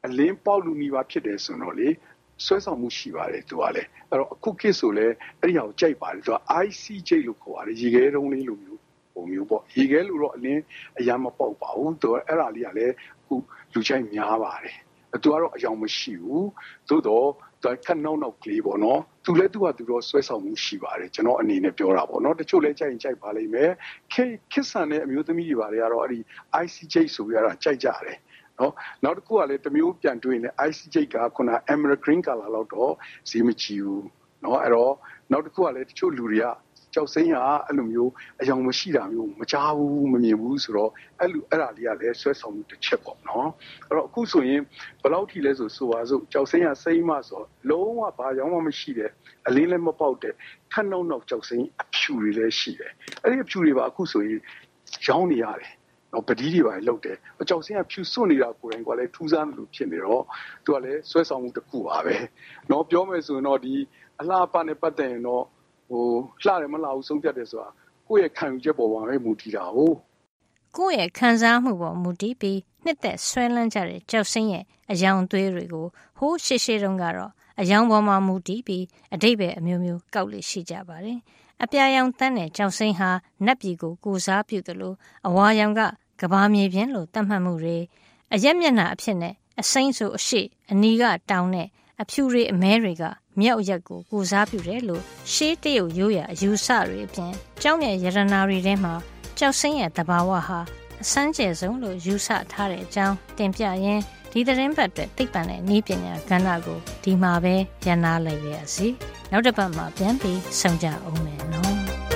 အလင်းပေါက်လူနီးပါးဖြစ်တယ်ဆိုတော့လေဆွဲဆောင်မှုရှိပါတယ်သူကလည်းအဲ့တော့အခုခေတ်ဆိုလဲအဲ့ဒီဟာကိုကြိုက်ပါတယ်သူက ICJ လို့ခေါ်ပါတယ်ရေခဲတုံးလေးလိုမျိုးပုံမျိုးပေါ့ရေခဲလို့တော့အလင်းအရမ်းမပေါက်ပါဘူးသူကအဲ့ဒါလေးကလည်းအခုလူချိုက်များပါတယ်သူကတော့အယောင်မရှိဘူးသို့တော့သူခက်နောက်နောက်ကလေးပေါ့နော်သူလည်းသူကသူတော့ဆွဲဆောင်မှုရှိပါတယ်ကျွန်တော်အနေနဲ့ပြောတာပေါ့နော်တချို့လည်းကြိုက်ရင်ကြိုက်ပါလိမ့်မယ်ခစ်ဆန်တဲ့အမျိုးသမီးတွေပါတယ်ကတော့အဲ့ဒီ ICJ ဆိုပြီးတော့ကြိုက်ကြတယ်နော်နောက်တစ်ခုကလည်းတစ်မျိုးပြန်တွေးနေ ICJ ကခုန Emerald Green Color လောက်တော့ဈေးမကြီးဘူးနော်အဲ့တော့နောက်တစ်ခုကလည်းတချို့လူတွေကကြောက်စိမ့်ဟာအဲ့လိုမျိုးအယောင်မရှိတာမျိုးမကြားဘူးမမြင်ဘူးဆိုတော့အဲ့ဒါလေးကလည်းဆွဲဆောင်မှုတစ်ချက်ပေါ့နော်အဲ့တော့အခုဆိုရင်ဘယ်လောက်ထိလဲဆိုပါစို့ကြောက်စိမ့်ဟာစိမ့်မဆိုလုံးဝဘာကြောင့်မှမရှိတဲ့အလင်းလည်းမပေါက်တဲ့ခက်နောက်ကြောက်စိမ့်အဖြူတွေလည်းရှိတယ်အဲ့ဒီအဖြူတွေပါအခုဆိုရင်ရောင်းနေရတယ်ပတိတွေပါလောက်တယ်အကြောက်စင်းကဖြူစွန့်နေတာကိုယ်တိုင်ကလည်းထူးဆန်းလို့ဖြစ်နေတော့သူကလည်းဆွဲဆောင်မှုတစ်ခုပါပဲเนาะပြောမယ်ဆိုရင်တော့ဒီအလားပါနဲ့ပတ်သက်ရင်တော့လှတယ်မလှဘူးဆုံးဖြတ်တယ်ဆိုတာကိုယ့်ရဲ့ခံယူချက်ပေါ်မှာပဲမူတည်တာဟုတ်ကိုယ့်ရဲ့ခံစားမှုပေါ်မူတည်ပြီးနှစ်သက်ဆွဲလန်းကြတဲ့ကြောက်စင်းရဲ့အယောင်သွေးတွေကိုဟိုးရှေ့တုန်းကတော့အယောင်ပေါ်မှာမူတည်ပြီးအတိတ်ပဲအမျိုးမျိုးကောက်လို့ရှိကြပါတယ်အပြာရောင်တန်းတဲ့ကြောက်စိမ်းဟာနတ်ပြည်ကိုကိုစားပြုသလိုအဝါရောင်ကကဘာမြေပြင်းလို့သတ်မှတ်မှုတွေအရက်မျက်နှာအဖြစ်နဲ့အစိမ်းဆိုအရှိအနီကတောင်နဲ့အဖြူတွေအမဲတွေကမြောက်ရက်ကိုကိုစားပြုတယ်လို့ရှေးတရုတ်ရိုးရာအယူဆတွေအပြင်ကျောင်းရဲ့ရတနာတွေထဲမှာကြောက်စိမ်းရဲ့သဘာဝဟာအစမ်းကျယ်ဆုံးလို့ယူဆထားတဲ့အကြောင်းတင်ပြရင်းဒီသတင်းပတ်အတွက်သိပ္ပံနဲ့နည်းပညာကဏ္ဍကိုဒီမှာပဲရန်နာလိုက်ပါရစေနောက်တစ်ပတ်မှာပြန်ပြီးဆုံကြအောင်မယ်နော်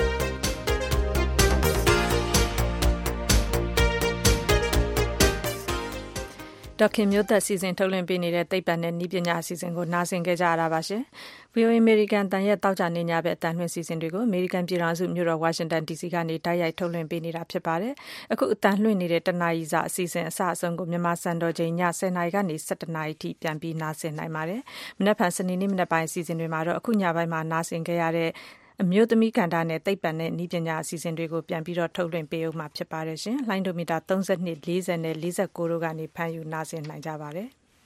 ဒေါခင်မျိုးသက်စီစဉ်ထုတ်လွှင့်ပေးနေတဲ့သိပ္ပံနဲ့နည်းပညာအစီအစဉ်ကိုနားဆင်ကြကြရတာပါရှင်။ VOA American တန်ရဲ့တောက်ကြနေညဘက်အတန်လွှင့်စီစဉ်တွေကို American ပြည်ထောင်စုမြို့တော် Washington DC ကနေတိုက်ရိုက်ထုတ်လွှင့်ပေးနေတာဖြစ်ပါတယ်။အခုအတန်လွှင့်နေတဲ့တနာရီစာအစီအစဉ်အစအဆုံးကိုမြန်မာစံတော်ချိန်ည10:00နာရီကနေ17:00နာရီထိပြန်ပြီးနားဆင်နိုင်ပါတယ်။မနက်ဖြန်စနေနေ့မနက်ပိုင်းအစီအစဉ်တွေမှာတော့အခုညပိုင်းမှာနားဆင်ကြရတဲ့အမျိုးသမီးကဏ္ဍနဲ့သိပ္ပံနဲ့နည်းပညာအစီအစဉ်တွေကိုပြန်ပြီးတော့ထုတ်လွှင့်ပေးဦးမှာဖြစ်ပါတယ်ရှင်။လိုင်းဒိုမီတာ32 40နဲ့49တို့ကနေဖမ်းယူနားဆင်နိုင်ကြပါတယ်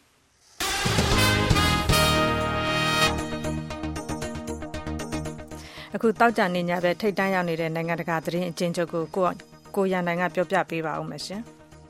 ။အခုတောက်ကြနေညပဲထိတ်တန့်ရောက်နေတဲ့နိုင်ငံတကာသတင်းအကျဉ်းချုပ်ကိုကိုရန်နိုင်ကပြောပြပေးပါဦးမယ်ရှင်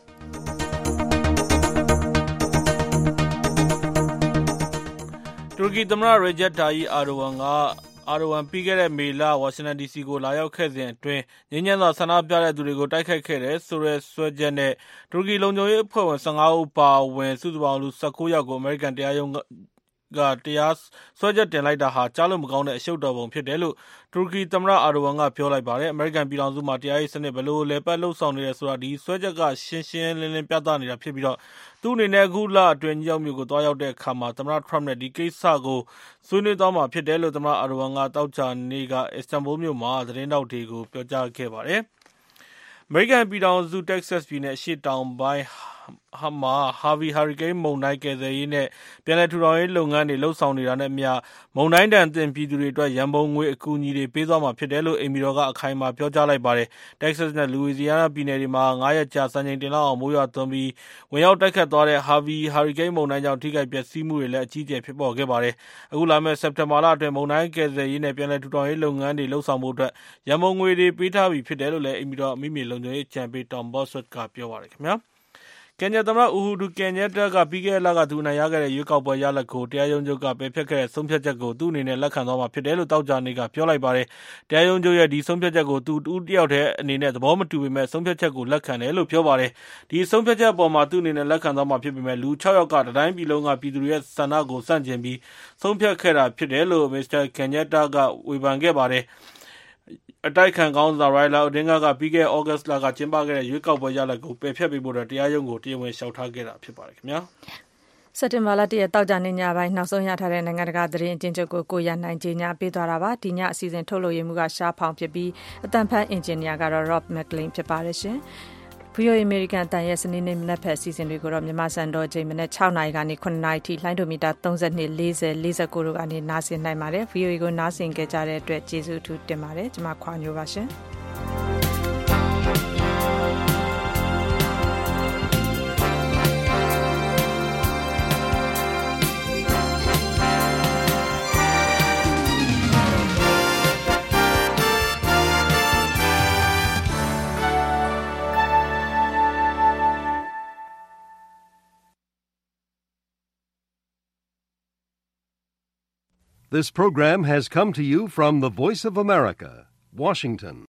။တူရကီသမ္မတရေဂျက်တာယီအာဒိုဝမ်ပြီးခဲ့တဲ့မေလဝါရှင်တန်ဒီစီကိုလာရောက်ခဲ့စဉ်အတွင်းငြိမ်းချမ်းစွာဆန္ဒပြတဲ့သူတွေကိုတိုက်ခိုက်ခဲ့တယ်ဆိုတဲ့စွဲချက်နဲ့တူရကီလုံခြုံရေးအဖွဲ့ဝင်15ဦးပါဝင်စုစုပေါင်းလူ19ယောက်ကိုအမေရိကန်တရားရုံးကတရားစွဲချက်တင်လိုက်တာဟာကြားလို့မကောင်းတဲ့အရှုပ်တော်ပုံဖြစ်တယ်လို့တူရကီသမ္မတအာဒိုဝမ်ကပြောလိုက်ပါတယ်။အမေရိကန်ပြည်ထောင်စုမှာတရားရေးစနစ်ဘယ်လိုလဲပတ်လှုပ်ဆောင်နေတယ်ဆိုတာဒီစွဲချက်ကရှင်းရှင်းလင်းလင်းပြသနေတာဖြစ်ပြီးတော့သူ့အနေနဲ့အခုလအတွင်းညောင်မြို့ကိုသွားရောက်တဲ့အခါမှာသမ္မတထရမ့်နဲ့ဒီကိစ္စကိုဆွေးနွေးသွားမှာဖြစ်တယ်လို့သမ္မတအာဒိုဝမ်ကတောက်ချာနေ့ကအစ္စတန်ဘူလ်မြို့မှာသတင်းတောက်တွေကိုပြောကြားခဲ့ပါတယ်။အမေရိကန်ပြည်ထောင်စုတက်ဆက်ပြည်နယ်အရှေ့တောင်ပိုင်းမှာဟာဗီဟာရီကိန်းမုန်တိုင်းကယ်ဆယ်ရေးနဲ့ပြန်လည်ထူထောင်ရေးလုပ်ငန်းတွေလှုပ်ဆောင်နေတာနဲ့အမျှမုန်တိုင်းဒဏ်သင့်ပြည်သူတွေအတွက်ရန်ပုံငွေအကူအညီတွေပေးသွားမှာဖြစ်တယ်လို့အိမ်ဖြူတော်ကအခိုင်အမာပြောကြားလိုက်ပါတယ်။တက်ဆက်နဲ့လူဝီစီယာနာပြည်နယ်တွေမှာ9ရက်ကြာစံချိန်တင်လောက်အောင်မိုးရွာသွန်းပြီးဝင်ရောက်တိုက်ခတ်သွားတဲ့ဟာဗီဟာရီကိန်းမုန်တိုင်းကြောင့်ထိခိုက်ပျက်စီးမှုတွေလည်းအကြီးအကျယ်ဖြစ်ပေါ်ခဲ့ပါတယ်။အခုလာမယ့်စက်တင်ဘာလအတွင်းမုန်တိုင်းကယ်ဆယ်ရေးနဲ့ပြန်လည်ထူထောင်ရေးလုပ်ငန်းတွေလှုပ်ဆောင်ဖို့အတွက်ရန်ပုံငွေတွေပေးထားပြီးဖြစ်တယ်လို့လည်းအိမ်ဖြူတော်အမိမြေလုံခြုံရေးချန်ပီတွမ်ဘော့ဆွတ်ကပြောပါတယ်ခင်ဗျာ။ကင်ညာသမ္မတဦးဟူဒူကင်ညက်တာကပြီးခဲ့တဲ့လကသူအနိုင်ရခဲ့တဲ့ရွေးကောက်ပွဲရလဒ်ကိုတရားရုံးချုပ်ကပယ်ဖျက်ခဲ့တဲ့ဆုံးဖြတ်ချက်ကိုသူ့အနေနဲ့လက်ခံသွားမှာဖြစ်တယ်လို့တောက်ကြနေကပြောလိုက်ပါတယ်။တရားရုံးချုပ်ရဲ့ဒီဆုံးဖြတ်ချက်ကိုသူတူတယောက်တည်းအနေနဲ့သဘောမတူပေမဲ့ဆုံးဖြတ်ချက်ကိုလက်ခံတယ်လို့ပြောပါတယ်။ဒီဆုံးဖြတ်ချက်အပေါ်မှာသူ့အနေနဲ့လက်ခံသွားမှာဖြစ်ပေမဲ့လူ6ယောက်ကတိုင်းပြည်လုံးကပြည်သူတွေရဲ့ဆန္ဒကိုစန့်ကျင်ပြီးဆုံးဖြတ်ခဲ့တာဖြစ်တယ်လို့မစ္စတာကင်ညက်တာကဝေဖန်ခဲ့ပါတယ်။အတိုက်ခံကောင်းဆောင်ရိုင်လာအိုဒင်ဂါကပြီးခဲ့တဲ့ဩဂတ်လကကျင်းပခဲ့တဲ့ရွေးကောက်ပွဲရလဒ်ကိုပယ်ဖျက်ပေးဖို့တရားရုံးကိုတရားဝင်လျှောက်ထားခဲ့တာဖြစ်ပါတယ်ခင်ဗျာစက်တင်ဘာလ1ရက်တောက်ကြနေညပိုင်းနောက်ဆုံးရထားတဲ့နိုင်ငံတကာသတင်းအကျဉ်းချုပ်ကိုရန်နိုင်ကြီးညာပေးသွားတာပါဒီညအစီအစဉ်ထုတ်လို့ရမှုကရှားဖောင်ဖြစ်ပြီးအတန်ဖန်အင်ဂျင်နီယာကတော့ Rob McLean ဖြစ်ပါတယ်ရှင်VOA American တန်ရဲ့စနေနေ့မနက်ဖက်စီစဉ်တွေကိုတော့မြန်မာစံတော်ချိန်မနက်6:00နာရီကနေ9:00နာရီထိလိုင်းဒိုမီတာ32 40 49တို့ကနေနားဆင်နိုင်ပါတယ် VOA ကိုနားဆင်ကြကြတဲ့အတွက်ကျေးဇူးအထူးတင်ပါတယ်ကျွန်မခွာညိုပါရှင် This program has come to you from the Voice of America, Washington.